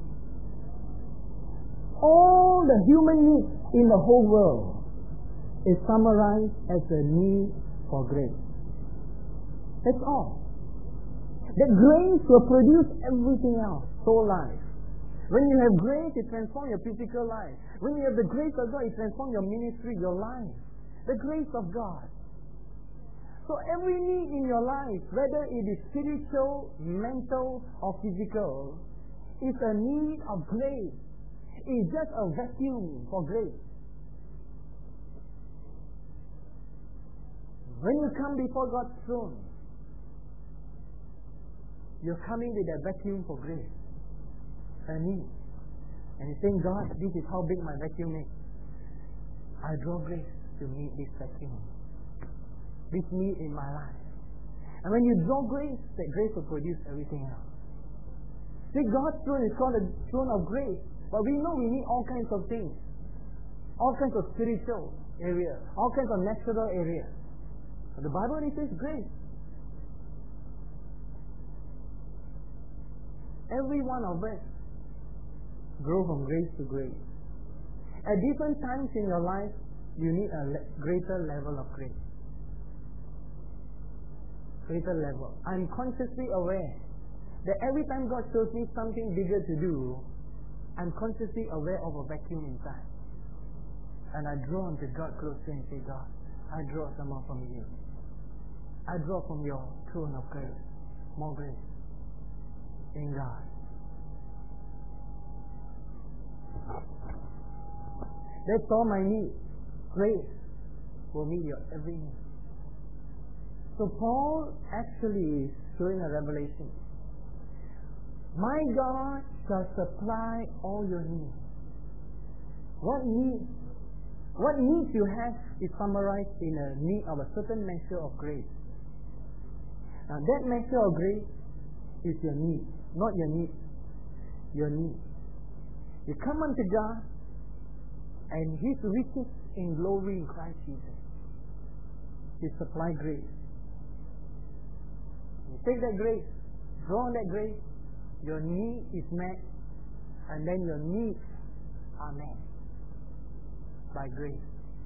All the human needs in the whole world is summarized as a need for grace. That's all. That grace will produce everything else, soul life. When you have grace, it transforms your physical life. When you have the grace of God, it transforms your ministry, your life. The grace of God. So every need in your life, whether it is spiritual, mental, or physical, is a need of grace. It's just a vacuum for grace. When you come before God's throne, you're coming with a vacuum for grace. A need. And you're saying, God, this is how big my vacuum is. I draw grace to meet this vacuum. This need in my life. And when you draw grace, that grace will produce everything else. See, God's throne is called the throne of grace. But we know we need all kinds of things. All kinds of spiritual areas. All kinds of natural areas. But the Bible only says grace. Every one of us grow from grace to grace. At different times in your life, you need a greater level of grace. Greater level. I'm consciously aware that every time God shows me something bigger to do, I'm consciously aware of a vacuum inside. And I draw unto God closer and say, God, I draw some more from you. I draw from your throne of grace. More grace. In God. That's all my need. Grace will meet your every need. So Paul actually is showing a revelation. My God shall supply all your needs. What needs you have is summarized in a need of a certain measure of grace. Now that measure of grace is your need. Not your need. Your need. You come unto God and His riches in glory in Christ Jesus. He supply grace. You take that grace, draw on that grace, your need is met, and then your needs are met by grace.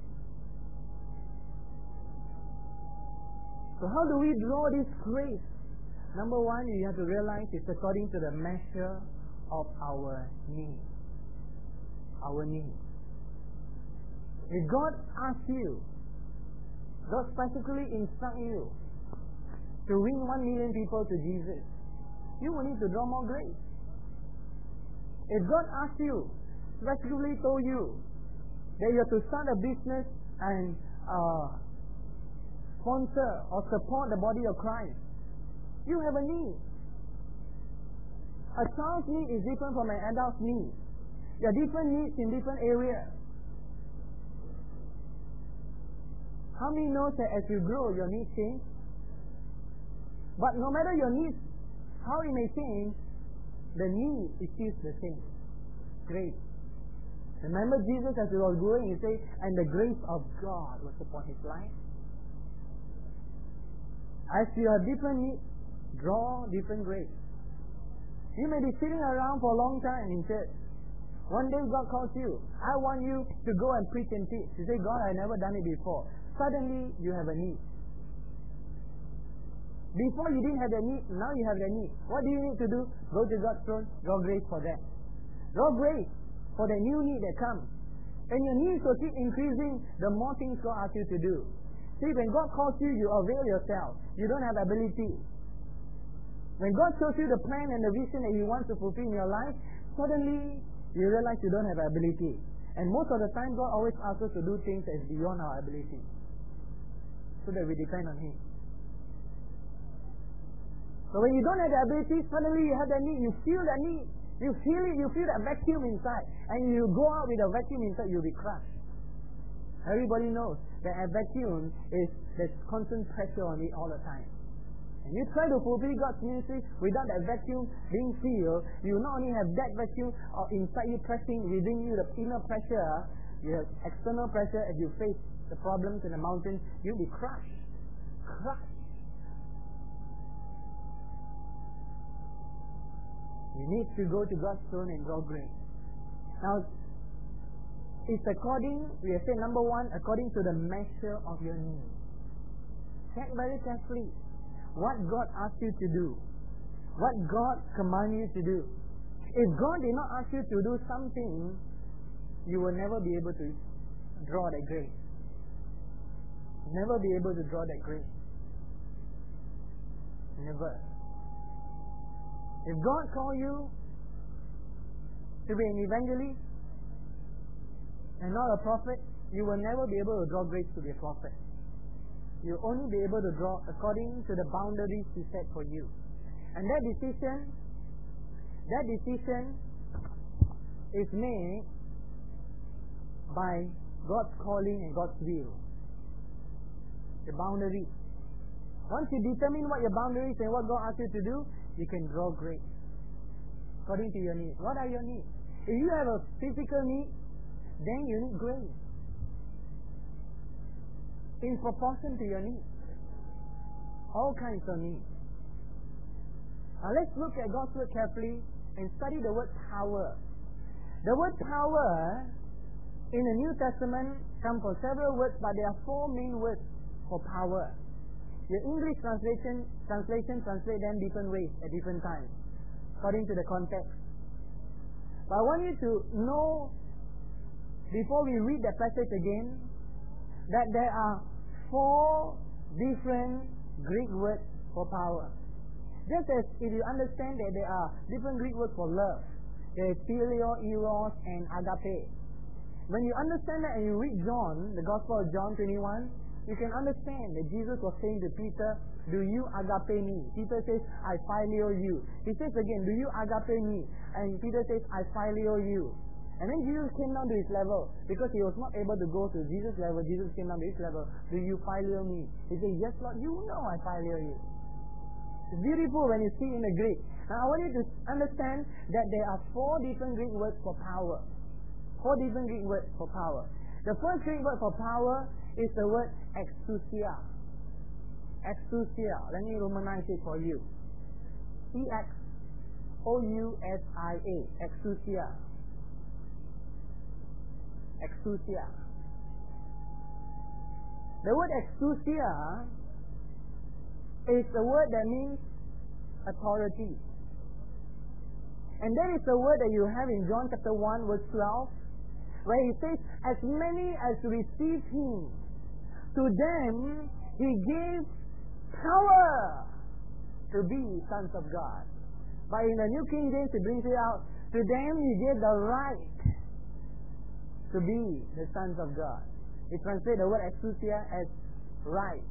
So how do we draw this grace? Number one, you have to realize it's according to the measure of our need. Our need. If God asks you, God specifically instructs you to win 1 million people to Jesus, you will need to draw more grace. If God asks you, specifically told you that you have to start a business and sponsor or support the body of Christ, you have a need. A child's need is different from an adult's need. There are different needs in different areas. How many know that as you grow, your needs change? But no matter your needs, how it may change, the need is still the same. Grace. Remember Jesus as he was growing, he said, and the grace of God was upon his life. As you have different needs, draw different grace. You may be sitting around for a long time in church. One day God calls you. I want you to go and preach and teach. You say, God, I never done it before. Suddenly, you have a need. Before you didn't have the need, now you have the need. What do you need to do? Go to God's throne, draw grace for that. Draw grace for the new need that comes. And your needs will keep increasing the more things God asks you to do. See, when God calls you, you avail yourself. You don't have ability. When God shows you the plan and the vision that He wants to fulfill in your life, suddenly you realize you don't have ability. And most of the time, God always asks us to do things that is beyond our ability, so that we depend on Him. So when you don't have the ability, suddenly you have that need, you feel that need, you feel it, you feel that vacuum inside, and you go out with a vacuum inside, you'll be crushed. Everybody knows that a vacuum there's constant pressure on it all the time. And you try to fulfill God's ministry without that vacuum being filled, you not only have that vacuum or inside you pressing within you the inner pressure, you have external pressure as you face the problems in the mountains, you'll be crushed. Crushed. You need to go to God's throne and draw grace. Now, it's according, we have said number one, according to the measure of your need. Check very carefully what God asks you to do, what God commands you to do. If God did not ask you to do something, you will never be able to draw that grace. Never be able to draw that grace. Never. If God calls you to be an evangelist and not a prophet, you will never be able to draw grace to be a prophet. You'll only be able to draw according to the boundaries He set for you. And that decision is made by God's calling and God's will. The boundaries. Once you determine what your boundaries and what God asks you to do, you can draw grace according to your needs. What are your needs? If you have a physical need, then you need grace in proportion to your needs. All kinds of needs. Now let's look at God's word carefully and study the word power. The word power in the New Testament comes from several words, but there are four main words for power. Your English translate them different ways at different times, according to the context. But I want you to know, before we read the passage again, that there are four different Greek words for power. Just as if you understand that there are different Greek words for love, there is phileo, eros, and agape. When you understand that and you read John, the Gospel of John 21, you can understand that Jesus was saying to Peter, do you agape me? Peter says, I phileo you. He says again, do you agape me? And Peter says, I phileo you. And then Jesus came down to his level. Because he was not able to go to Jesus' level, Jesus came down to his level. Do you phileo me? He said, yes, Lord, you know I phileo you. It's beautiful when you see in the Greek. Now I want you to understand that there are four different Greek words for power. Four different Greek words for power. The first Greek word for power is the word exousia. Exousia. Let me Romanize it for you. E-X-O-U-S-I-A. Exousia. Exousia. The word exousia is the word that means authority. And that is the word that you have in John chapter 1 verse 12, where he says, as many as receive him, to them he gave power to be sons of God. But in the New King James it brings it out, to them he gave the right to be the sons of God. It translates the word exousia as right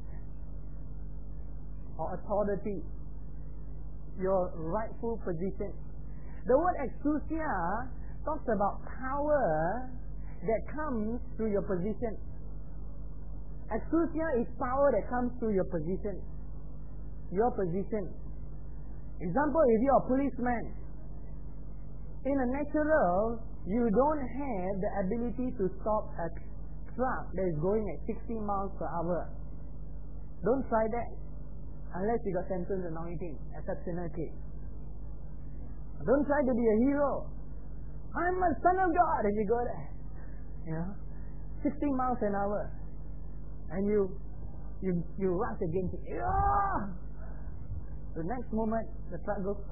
or authority, your rightful position. The word exousia talks about power that comes through your position. Exousia is power that comes through your position. Your position. Example, if you're a policeman, in a natural, you don't have the ability to stop a truck that is going at 60 miles per hour. Don't try that unless you got Samson's anointing, exceptional case. Don't try to be a hero. I'm a son of God, and you go there. You know, 60 miles an hour. And you rush against it. Yeah! The next moment, the truck goes,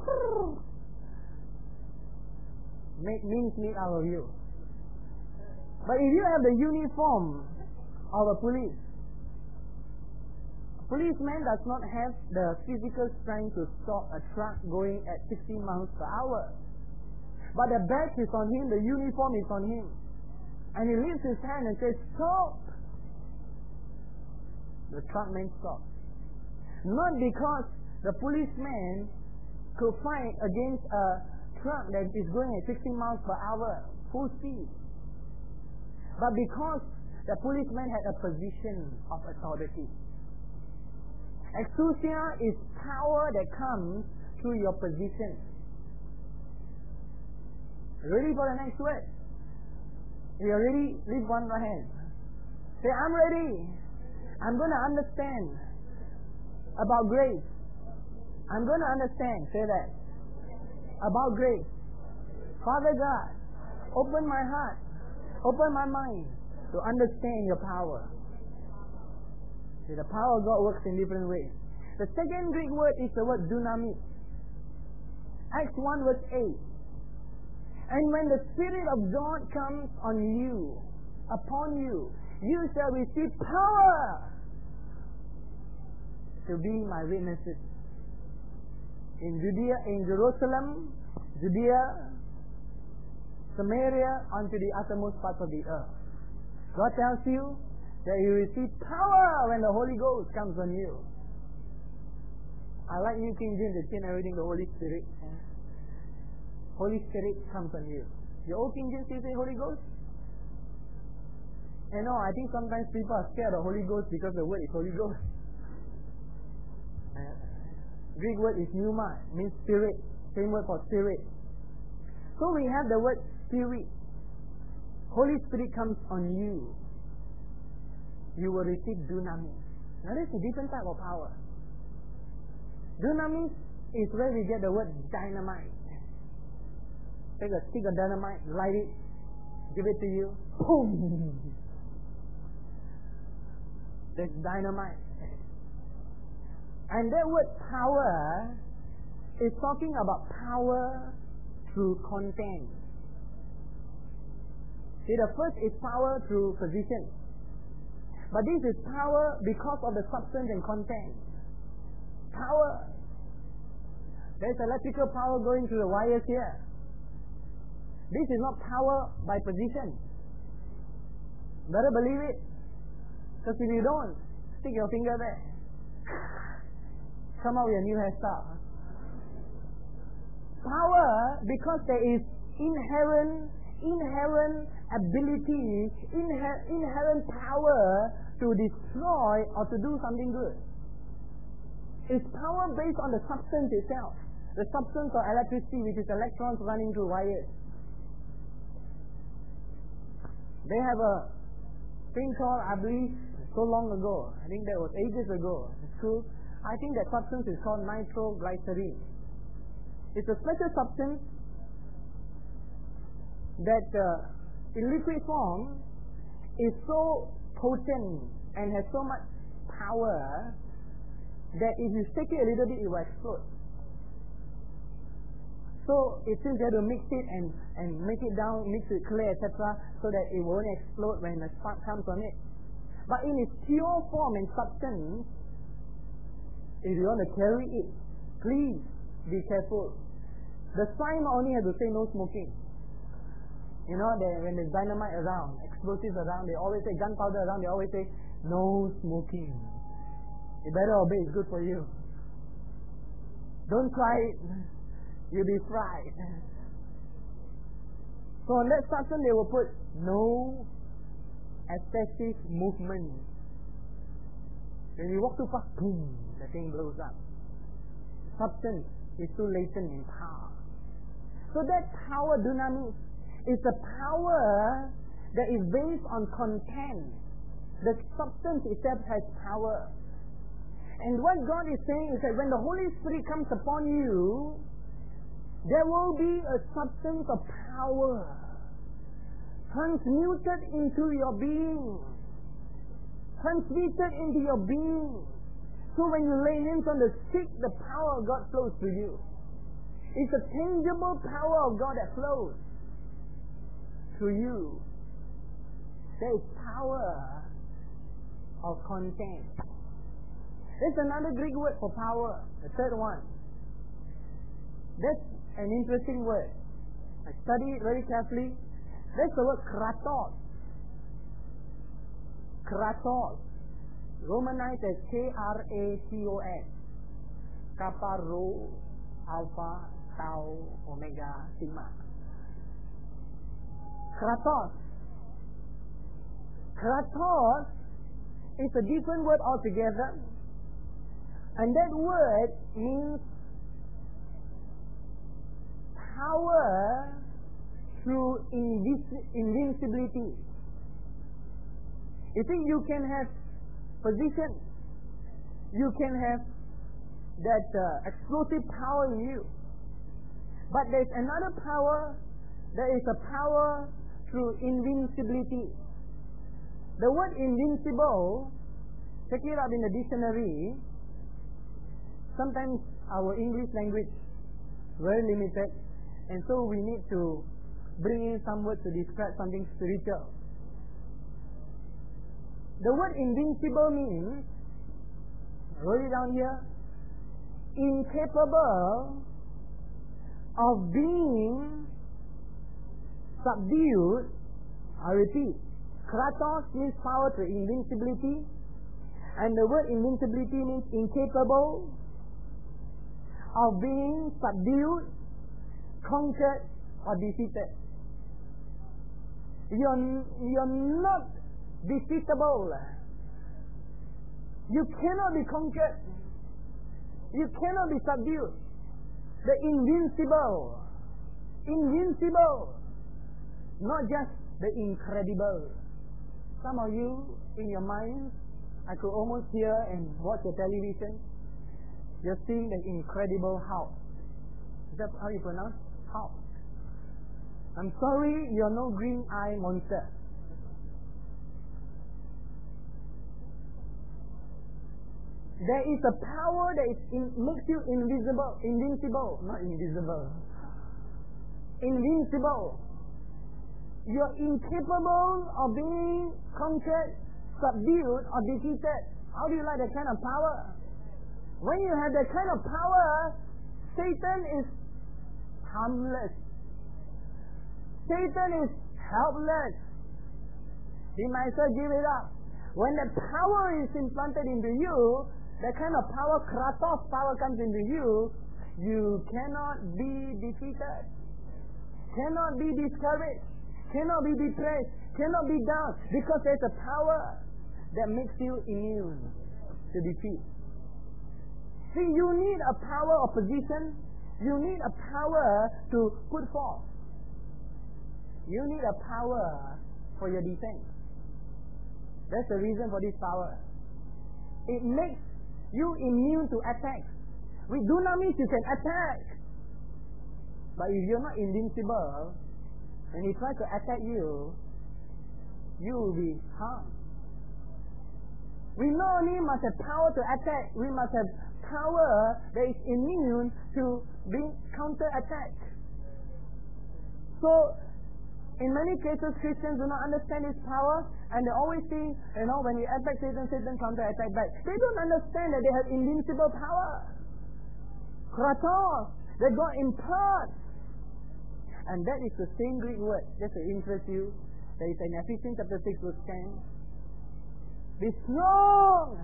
means meat out of you. But if you have the uniform of a Policeman does not have the physical strength to stop a truck going at 60 miles per hour. But the badge is on him, the uniform is on him. And he lifts his hand and says, "Stop!" The truckman stops. Not because the policeman could fight against a truck that is going at 60 miles per hour, full speed. But because the policeman had a position of authority. Exousia is power that comes through your position. Ready for the next word? If you're ready, lift one hand. Say, "I'm ready. I'm going to understand about grace. I'm going to understand." Say that. About grace. Father God, open my heart, open my mind to understand your power. See, the power of God works in different ways. The second Greek word is the word dunamis. Acts 1 verse 8. "And when the Spirit of God comes on you, upon you, you shall receive power to be my witnesses in Judea, in Jerusalem, Judea, Samaria, unto the uttermost parts of the earth." God tells you that you receive power when the Holy Ghost comes on you. I like New King James, they change everything the Holy Spirit. Holy Spirit comes on you. Your old King James still say Holy Ghost? I think sometimes people are scared of Holy Ghost because the word is Holy Ghost. Greek word is pneuma, means spirit. Same word for spirit. So we have the word spirit. Holy Spirit comes on you. You will receive dunamis. Now that's a different type of power. Dunamis is where we get the word dynamite. Take a stick of dynamite, light it, give it to you. Boom! That's dynamite. And that word power is talking about power through content. See, the first is power through position. But this is power because of the substance and content. Power. There's electrical power going through the wires here. This is not power by position. Better believe it. Because if you don't, stick your finger there. Come out with a new hairstyle. Power because there is inherent ability, inherent power to destroy or to do something good. It's power based on the substance itself. The substance of electricity, which is electrons running through wires. They have a thing called, I believe, so long ago. I think that was ages ago. It's true. I think that substance is called nitroglycerin. It's a special substance that in liquid form is so potent and has so much power that if you shake it a little bit, it will explode. So it seems you have to mix it and make it down, mix it clear, etc., so that it won't explode when the spark comes on it. But in its pure form and substance, if you want to carry it, please be careful. The sign only has to say no smoking. When there's dynamite around, explosives around, they always say, gunpowder around, they always say, no smoking. You better obey, it's good for you. Don't try it. You'll be fried. So on that substance they will put no excessive movement. When you walk too fast, boom, the thing blows up. Substance is too latent in power. So that power, dunamis, is the power that is based on content. The substance itself has power. And what God is saying is that when the Holy Spirit comes upon you, there will be a substance of power transmuted into your being, transmitted into your being. So when you lay hands on the sick, the power of God flows to you. It's a tangible power of God that flows to you. There is power of content. There's another Greek word for power, the third one. That's an interesting word. I studied it very carefully. That's the word kratos. Kratos. Romanized as Kratos. Kappa, Rho, Alpha, Tau, Omega, Sigma. Kratos. Kratos is a different word altogether. And that word means power through invincibility. You see, you can have position. You can have that explosive power in you. But there's another power. There is a power through invincibility. The word invincible, check it out in the dictionary. Sometimes our English language very limited, and so we need to bring in some words to describe something spiritual. The word invincible means, write it down here, incapable of being subdued. I repeat, kratos means power to invincibility, and the word invincibility means incapable of being subdued, conquered, or defeated. You're not defeatable. You cannot be conquered. You cannot be subdued. The invincible. Invincible. Not just the incredible. Some of you, in your minds, I could almost hear and watch the television. You're seeing the Incredible Hulk. Is that how you pronounce? Hulk. I'm sorry, you're no green eye monster. There is a power that makes you invincible, not invisible. Invincible. You're incapable of being conquered, subdued, or defeated. How do you like that kind of power? When you have that kind of power, Satan is harmless. Satan is helpless. He might as well give it up. When the power is implanted into you, that kind of power, kratos power comes into you, you cannot be defeated, cannot be discouraged, cannot be depressed, cannot be down, because there's a power that makes you immune to defeat. See, you need a power of position. You need a power to put forth. You need a power for your defense. That's the reason for this power. It makes you immune to attacks. With dunamis, you can attack. But if you're not invincible, when he tries to attack you, you will be harmed. We not only must have power to attack, we must have power that is immune to being counter-attacked. So, in many cases, Christians do not understand this power, and they always think, when you attack Satan, Satan counter-attack back. They don't understand that they have invincible power. Kratos, that God imparts. And that is the same Greek word, just to interest you, that is in Ephesians chapter 6 verse 10. Be strong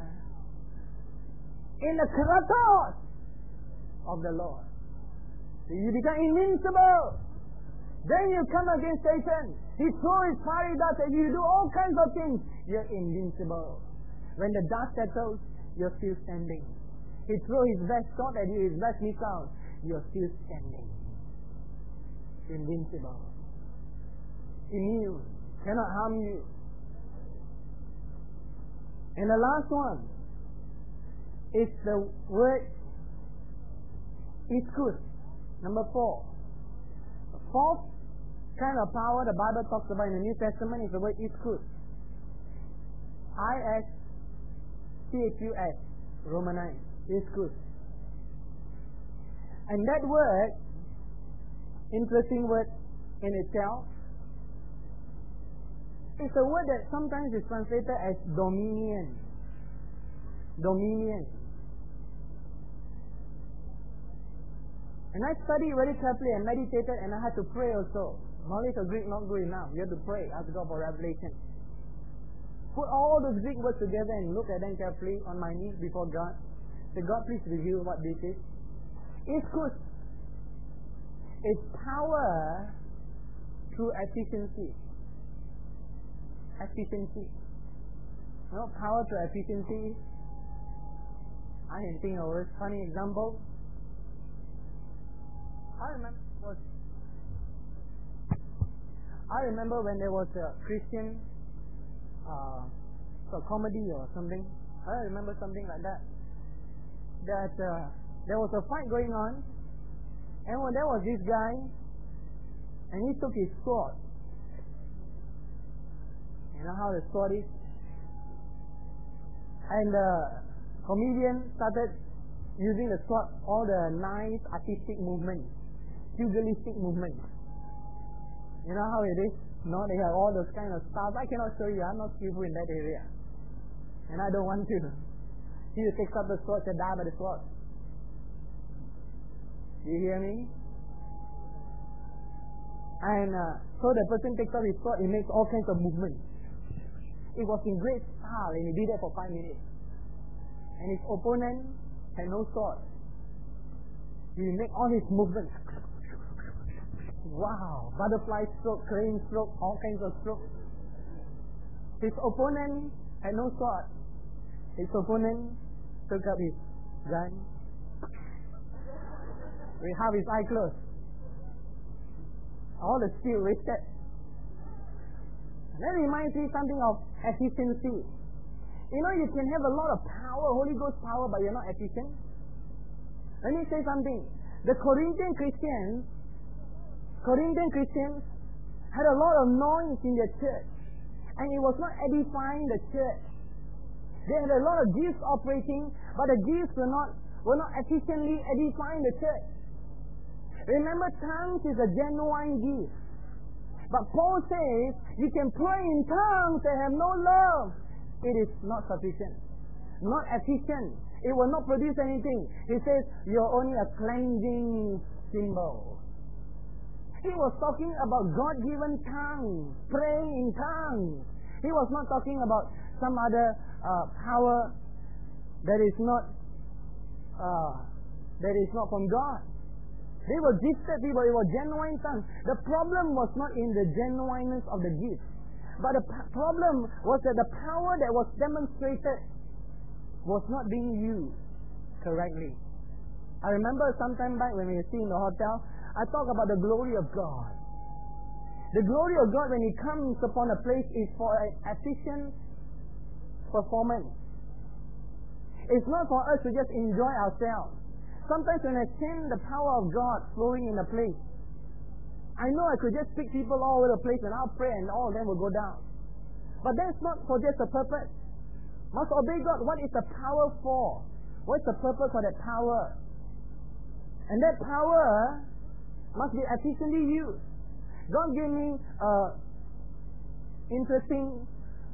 in the kratos of the Lord. So you become invincible. Then you come against Satan. He throws his fiery darts at you. You do all kinds of things. You're invincible. When the dust settles, you're still standing. He throws his best shot at you, his best missile. You're still standing. Invincible. Immune. Cannot harm you. And the last one is the word ischus. Number 4. The fourth kind of power the Bible talks about in the New Testament is the word ischus. I-S-C-H-U-S. Romanized. Ischus. And that word, interesting word in itself, it's a word that sometimes is translated as dominion. Dominion. And I studied very carefully and meditated, and I had to pray also. Knowledge of Greek not good enough. You have to pray, ask God for revelation. Put all those Greek words together and look at them carefully on my knees before God. Say, God, please reveal what this is. Ischus is power through efficiency. Efficiency. You know, power through efficiency. I can think of a funny example. I remember when there was a Christian comedy or something. I remember something like that. That there was a fight going on, and when there was this guy, and he took his sword. You know how the sword is? And the comedian started using the sword, all the nice artistic movements, pugilistic movements. You know how it is? No, they have all those kind of stuff. I cannot show you. I'm not skillful in that area. And I don't want to. He takes up the sword and die by the sword. Do you hear me? And so the person takes up his sword, he makes all kinds of movements. It was in great style, and he did that for 5 minutes. And his opponent had no sword. He made all his movements. Wow, butterfly stroke, crane stroke, all kinds of strokes. His opponent had no sword. His opponent took up his gun with half his eye closed. All the skill wasted. That reminds me something of efficiency. You know, you can have a lot of power, Holy Ghost power, but you're not efficient. Let me say something. The Corinthian Christians had a lot of noise in their church, and it was not edifying the church. They had a lot of gifts operating, but the gifts were not efficiently edifying the church. Remember, tongues is a genuine gift. But Paul says, you can pray in tongues and have no love. It is not sufficient. Not efficient. It will not produce anything. He says, you're only a cleansing symbol. He was talking about God-given tongues, praying in tongues. He was not talking about some other power that is not from God. They were gifted people, it was genuine tongues. The problem was not in the genuineness of the gift, but the problem was that the power that was demonstrated was not being used correctly. I remember some time back when we were in the hotel, I talked about the glory of God. The glory of God, when it comes upon a place, is for an efficient performance. It's not for us to just enjoy ourselves. Sometimes when I sense the power of God flowing in a place, I know I could just pick people all over the place and I'll pray and all of them will go down. But that's not for just a purpose. Must obey God. What is the power for? What's the purpose of that power? And that power must be efficiently used. God gave me an interesting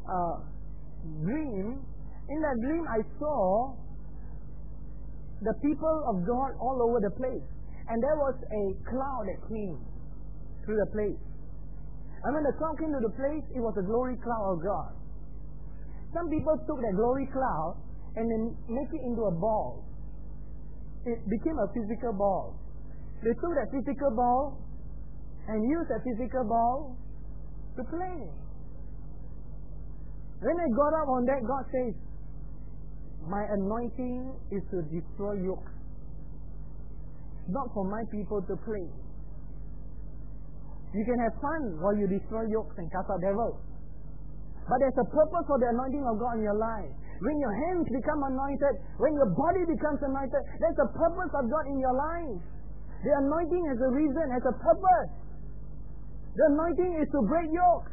dream. In that dream I saw the people of God all over the place. And there was a cloud that came through the place. And when the cloud came to the place, it was a glory cloud of God. Some people took that glory cloud and then make it into a ball. It became a physical ball. They took that physical ball and used that physical ball to play. When they got up on that, God says, my anointing is to destroy yokes, not for my people to play. You can have fun while you destroy yokes and cast out devils, but there's a purpose for the anointing of God in your life. When your hands become anointed, when your body becomes anointed, there's a purpose of God in your life. The anointing has a reason, has a purpose. The anointing is to break yokes.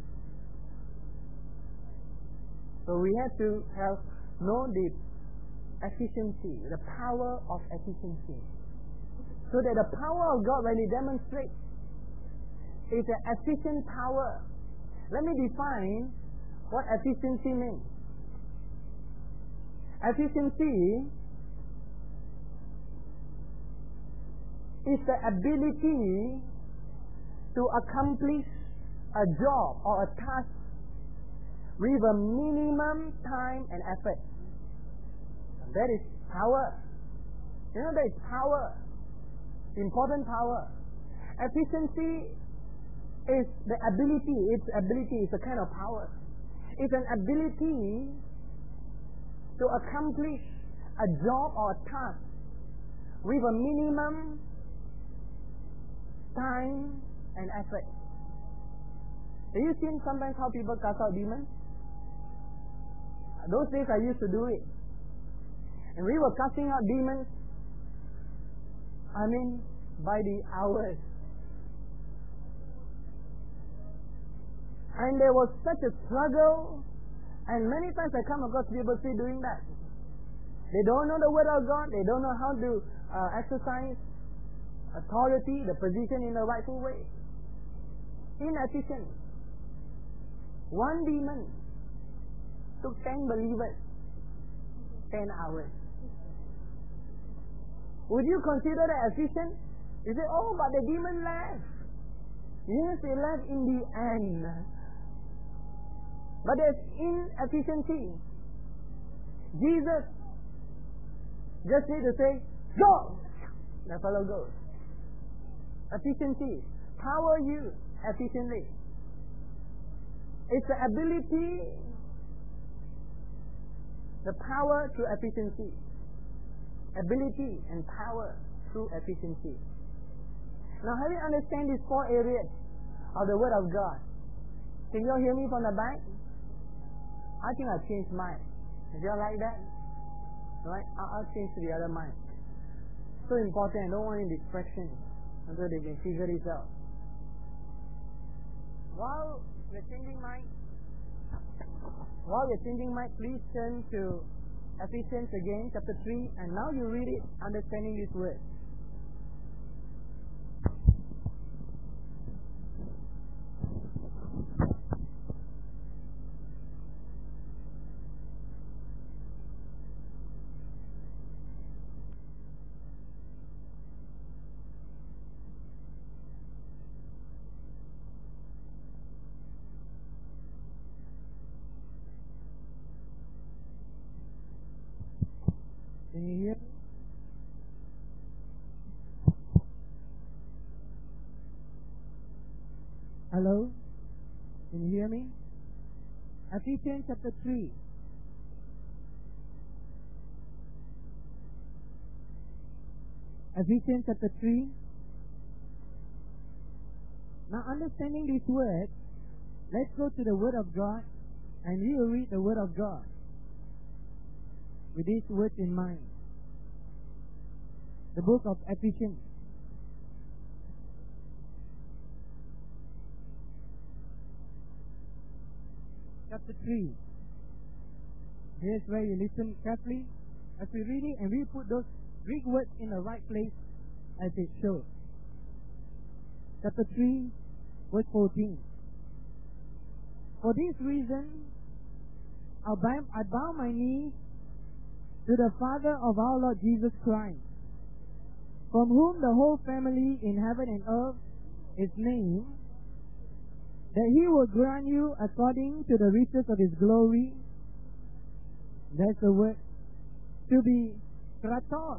So we have to know the efficiency, the power of efficiency. So that the power of God, when it demonstrates, is an efficient power. Let me define what efficiency means. Efficiency is the ability to accomplish a job or a task with a minimum time and effort. And that is power. You know, that is power. Important power. Efficiency is the ability. Its ability is a kind of power. It's an ability to accomplish a job or a task with a minimum time and effort. Have you seen sometimes how people cast out demons? Those days I used to do it. And we were casting out demons, by the hours. And there was such a struggle. And many times I come across people still doing that. They don't know the word of God. They don't know how to exercise authority, the position in the rightful way. Inefficient. One demon took 10 believers, 10 hours. Would you consider that efficient? You say, oh, but the demon left. Yes, they left in the end. But there's inefficiency. Jesus just need to say, go! The fellow goes. Efficiency. Power you efficiently. It's the ability, the power through efficiency. Ability and power through efficiency. Now, having understand these 4 areas of the Word of God, can you all hear me from the back? I think I changed mine. Did you all like that? Right? I'll change to the other mic. So important. I don't want any distraction until they can figure this out. While you're changing mic, please turn to Ephesians again, chapter 3, and now you read it, understanding this word. Can you hear me? Hello? Can you hear me? Ephesians chapter 3. Ephesians chapter 3. Now, understanding this word, let's go to the Word of God and we will read the Word of God with these words in mind. The book of Ephesians. Chapter 3. Here's where you listen carefully as we read it and we put those Greek words in the right place as it shows. Chapter 3, verse 14. For this reason, I bow my knees to the Father of our Lord Jesus Christ, from whom the whole family in heaven and earth is named, that He will grant you according to the riches of His glory. That's the word. To be kratos.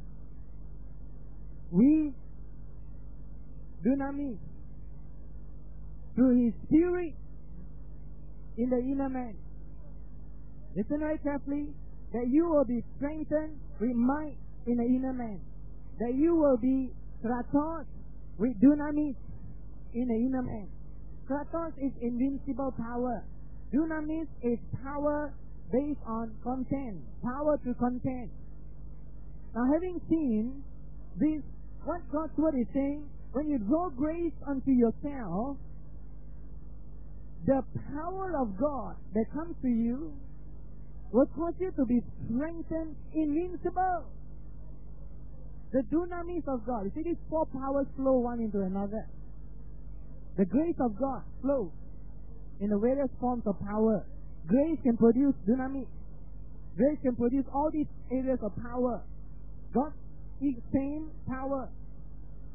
We dunamis. Through His Spirit in the inner man. Listen very carefully. That you will be strengthened with might in the inner man. That you will be kratos with dunamis in the inner man. Kratos is invincible power. Dunamis is power based on content. Power to content. Now, having seen this, what God's word is saying, when you draw grace unto yourself, the power of God that comes to you will cause you to be strengthened, invincible. The dunamis of God. You see, these 4 powers flow one into another. The grace of God flows in the various forms of power. Grace can produce dunamis. Grace can produce all these areas of power. God is same power.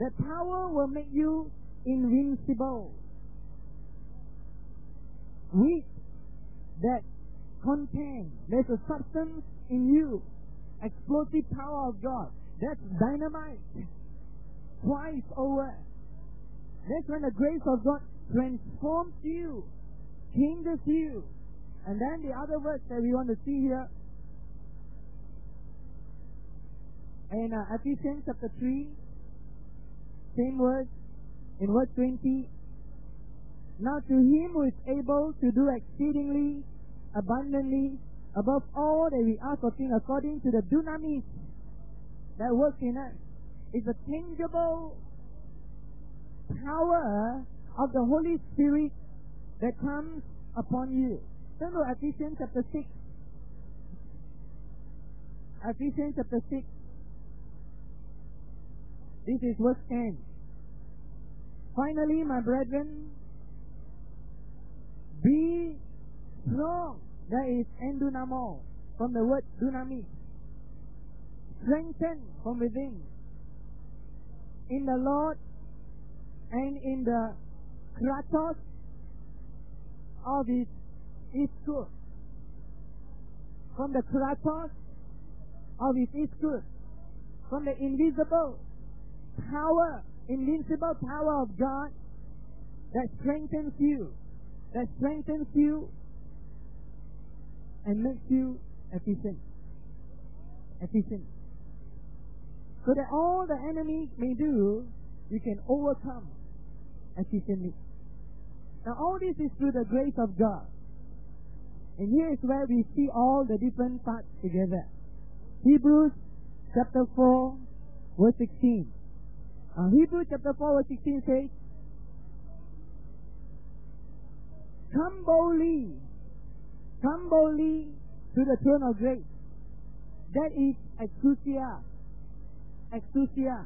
That power will make you invincible. Wheat that contains, there's a substance in you, explosive power of God. That's dynamite. Twice over. That's when the grace of God transforms you, changes you. And then the other verse that we want to see here in Ephesians chapter 3, same word, in verse 20. Now to Him who is able to do exceedingly abundantly above all that we ask or think, according to the dunamis that works in us. It's a tangible power of the Holy Spirit that comes upon you. Turn to Ephesians chapter 6. Ephesians chapter 6. This is verse 10. Finally, my brethren, be strong. That is endunamo, from the word dunamis. Strengthen from within, in the Lord and in the kratos of His ischus. From the kratos of His ischus. From the invisible power, invincible power of God that strengthens you. That strengthens you and makes you efficient. Efficient. So that all the enemy may do, you can overcome efficiently. Now all this is through the grace of God. And here is where we see all the different parts together. Hebrews chapter 4 verse 16. Hebrews chapter 4 verse 16 says, come boldly to the throne of grace. That is exousia. Exousia.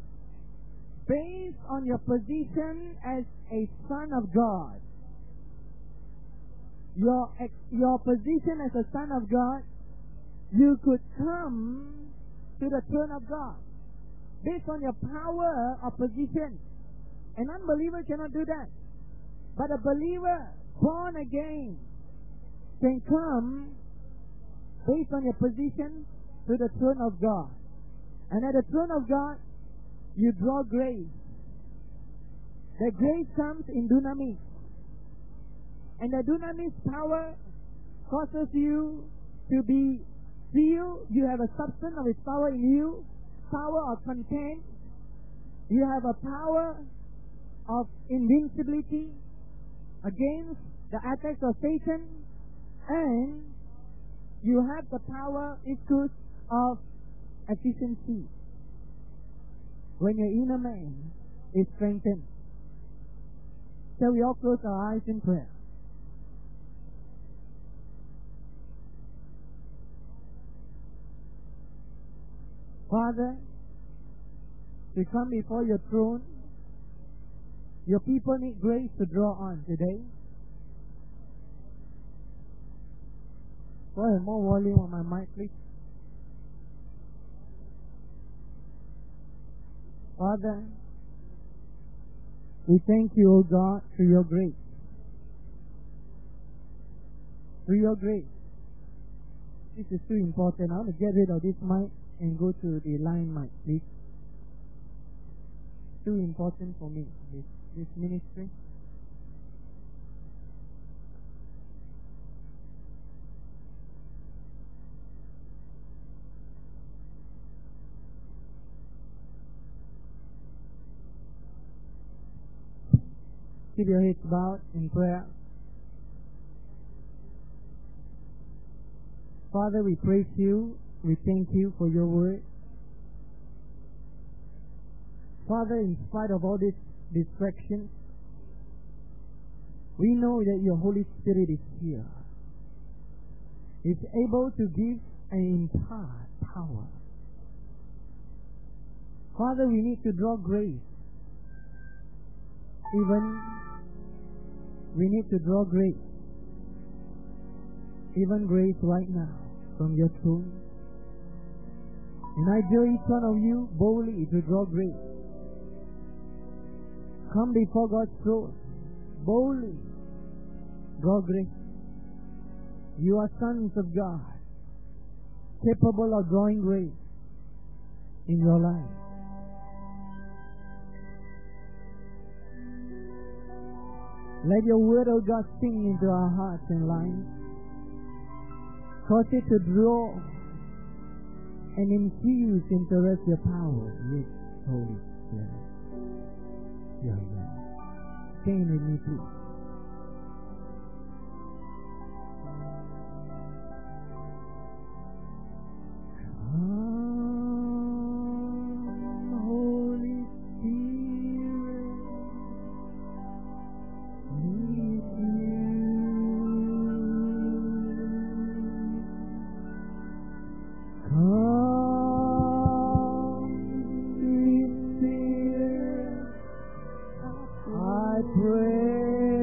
Based on your position as a son of God. Your position as a son of God, you could come to the throne of God. Based on your power of position. An unbeliever cannot do that. But a believer, born again, can come based on your position to the throne of God. And at the throne of God, you draw grace. The grace comes in dunamis. And the dunamis power causes you to be sealed. You have a substance of His power in you. Power of content. You have a power of invincibility against the attacks of Satan. And you have the power, issues of efficiency. When your inner man is strengthened. Shall we all close our eyes in prayer? Father, we come before your throne. Your people need grace to draw on today. Go ahead, more volume on my mic, please. Father, we thank you, O God, for your grace. For your grace. This is too important. I want to get rid of this mic and go to the line mic, please. Too important for me, this ministry. Keep your heads bowed in prayer. Father, we praise you. We thank you for your word. Father, in spite of all these distractions, we know that your Holy Spirit is here. It's able to give and impart power. Father, we need to draw grace. We need to draw grace. Even grace right now from your throne. And I dare each one of you boldly to draw grace. Come before God's throne boldly. Draw grace. You are sons of God, capable of drawing grace in your life. Let your word, O God, sing into our hearts and lives. Cause it to draw and infuse into us your power with Holy Spirit. Yeah. Sing with me, please. Holy Spirit, need you. Come, sweet Spirit, I pray.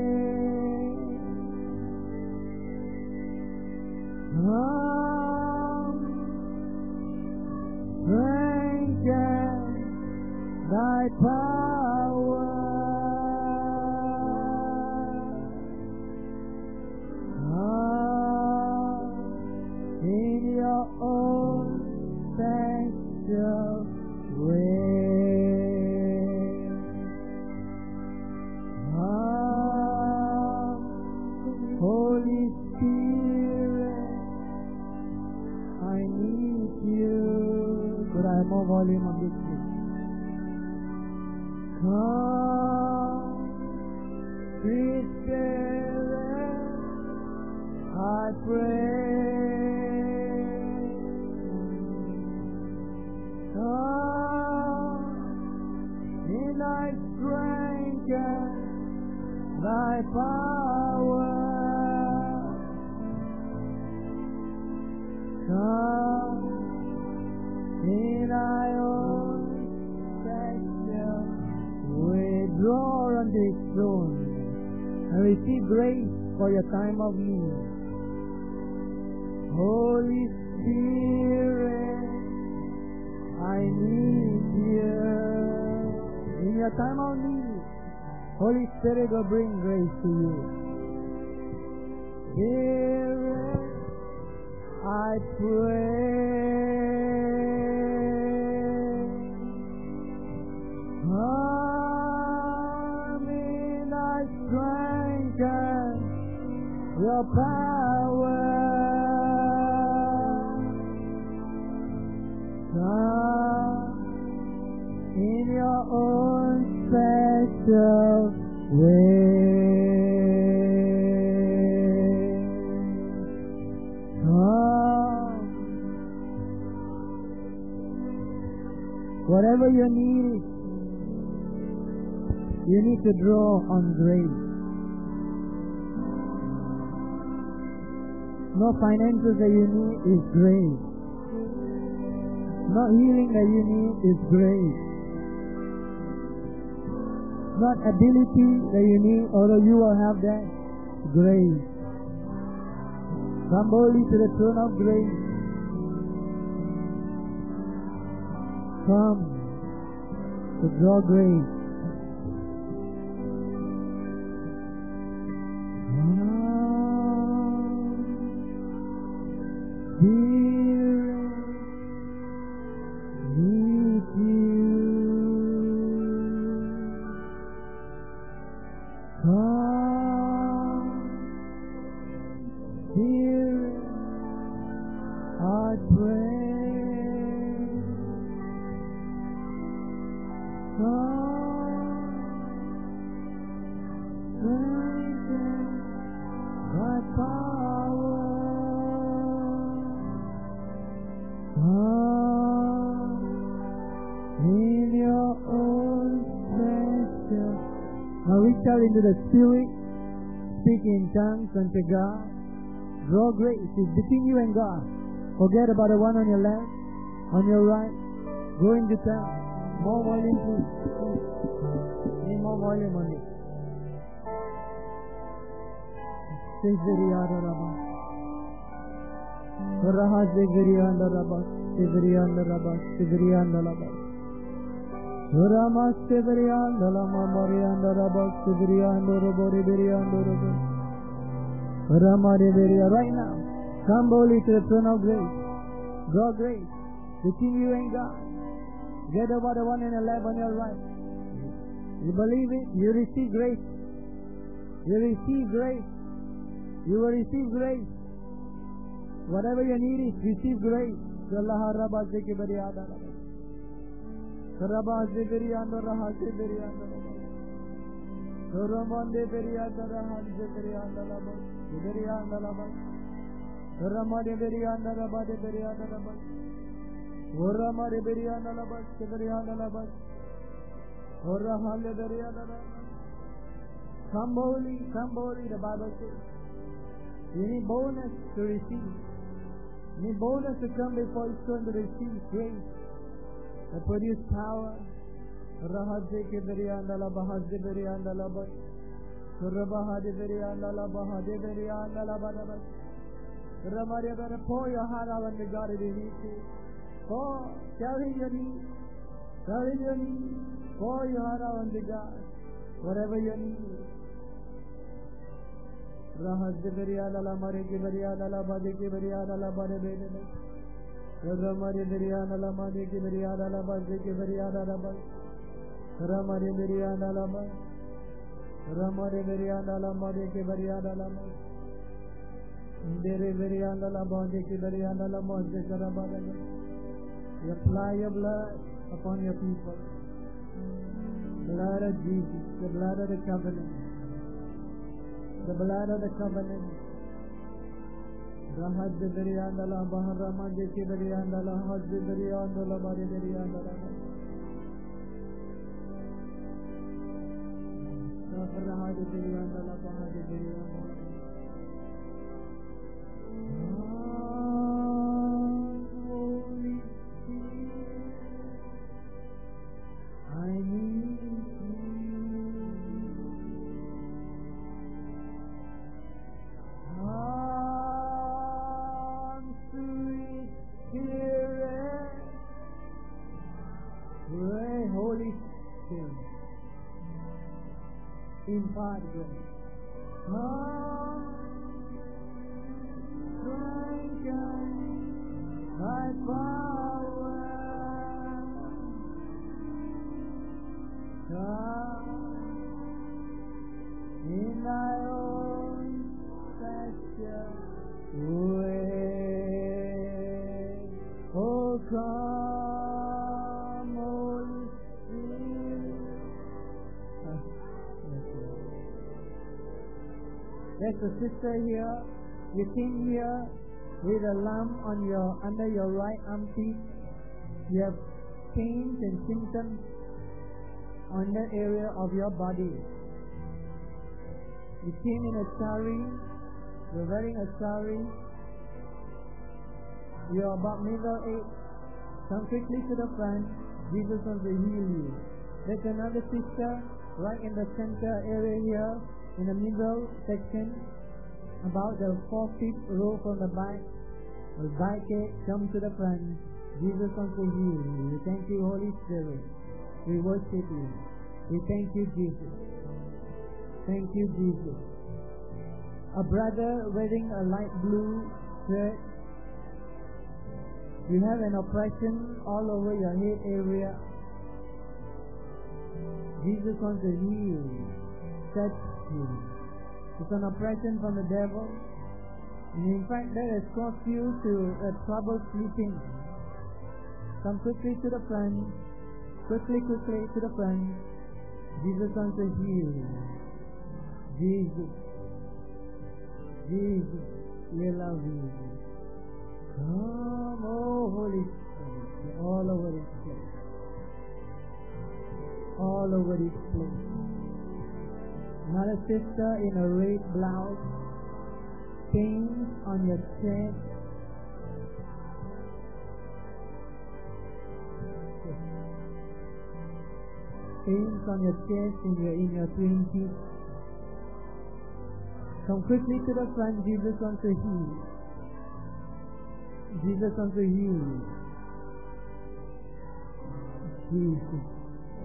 Strengthen thy power. In your own special way. Holy Spirit, I need you. Could I have more volume on this, please? Come, sweet Spirit, I pray. Come, in thy strength and thy power. Come, in thy own special way. Draw unto his throne and receive grace for your time of need. Holy Spirit, I need you. In your time of need, Holy Spirit will bring grace to you. Spirit, I pray. Come in thy strength and your power. Come in your own special way. Come. Whatever you need to draw on grace. No finances that you need is grace. No healing that you need is grace. Not ability that you need, although you will have that, grace. Come boldly to the throne of grace. Come to draw grace. Into the Spirit, speak in tongues unto God. Draw grace. It's between you and God. Forget about the one on your left, on your right. Go into tongues. More volume, please. Need more volume on it. Ramaste Brianda Lama Marianda Rabak Brianda Robori Brianda Robo Ramade Beria. Right now, come boldly to the throne of grace. Draw grace. Between you and God. Get over the one in the left on your right. You believe it? You receive grace. You receive grace. You will receive grace. Whatever you need is receive grace. Allah Rabba Zeki Beriada Rabba Zeberianda Raha Zeberianda Ramande Berianda Raha Zeberianda Lama Zeberianda Lama Ramade Berianda Rabba de Berianda Lama Ramade Berianda Lama Zeberianda Lama Ramade Berianda Lama. Come boldly, the Bible says. You need boldness to receive. You need boldness to come before His throne to receive grace that produce power. Rahadze ke berianda la bahadze berianda la ba. Surabahade berianda la bahade berianda la ba. Ramari, better pour your heart out unto God if you need to. Tell Him your need. Tell Him your need. Pour your heart out unto God. Whatever you need. Rahadze berianda la mare ke berianda la ba de ke berianda la ba de berianda. Ramari berianda la mare ke berianda la ba de ke berianda la ba. Ramari berianda la ba. Ramari berianda la mare ke berianda la ba. Dere berianda la ba de ke berianda la ba de ke ba de. You apply your blood upon your people. Blood of Jesus, the blood of the covenant. The blood of the covenant. Rahad Berianda la Baharama Jeki Berianda la Haj Berianda la Bari Berianda la Rahad Berianda la Bahad Berianda. Holy Spirit, I need you. Impart grace. Strengthen thy power. In thy own special way. Oh, come, Holy Spirit. There's a sister here. You came here with a lump under your right armpit. You have pains and symptoms on that area of your body. You came in a sari. You're wearing a sari. You're about middle age. Come quickly to the front. Jesus wants to heal you. There's another sister right in the center area here. In the middle section, about the 4th row from the back, come to the front. Jesus wants to heal you. We thank you, Holy Spirit. We worship you. We thank you, Jesus. Thank you, Jesus. A brother wearing a light blue shirt. You have an oppression all over your head area. Jesus wants to heal you. Touch you. It's an oppression from the devil. And in fact, that has caused you to trouble sleeping. Come quickly to the front. Quickly to the front. Jesus wants to heal you. Jesus. Jesus, we love you. Come, oh Holy Spirit. You're all over this place. All over this place. Another sister in a red blouse, pains on your chest. Pains on your chest in your 20s. Come quickly to the front. Jesus wants to heal. Jesus wants to heal. Jesus.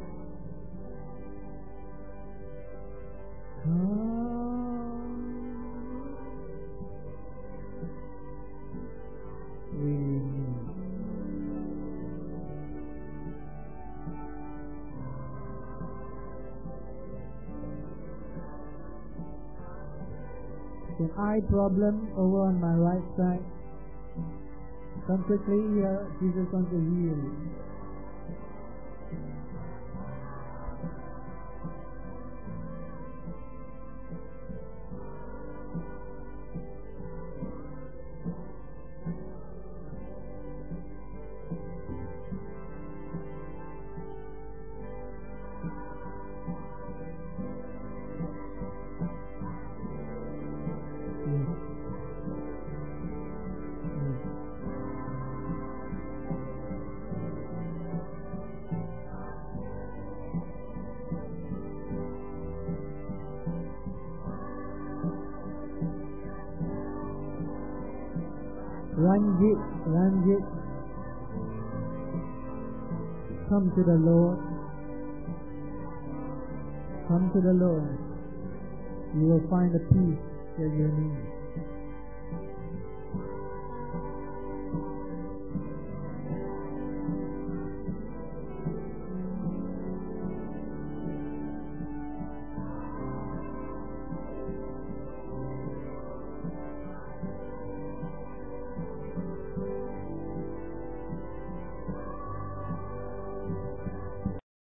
an eye problem over on my right side. Come quickly here. Jesus wants to heal you. Ranjit, come to the Lord. Come to the Lord. You will find the peace that you need.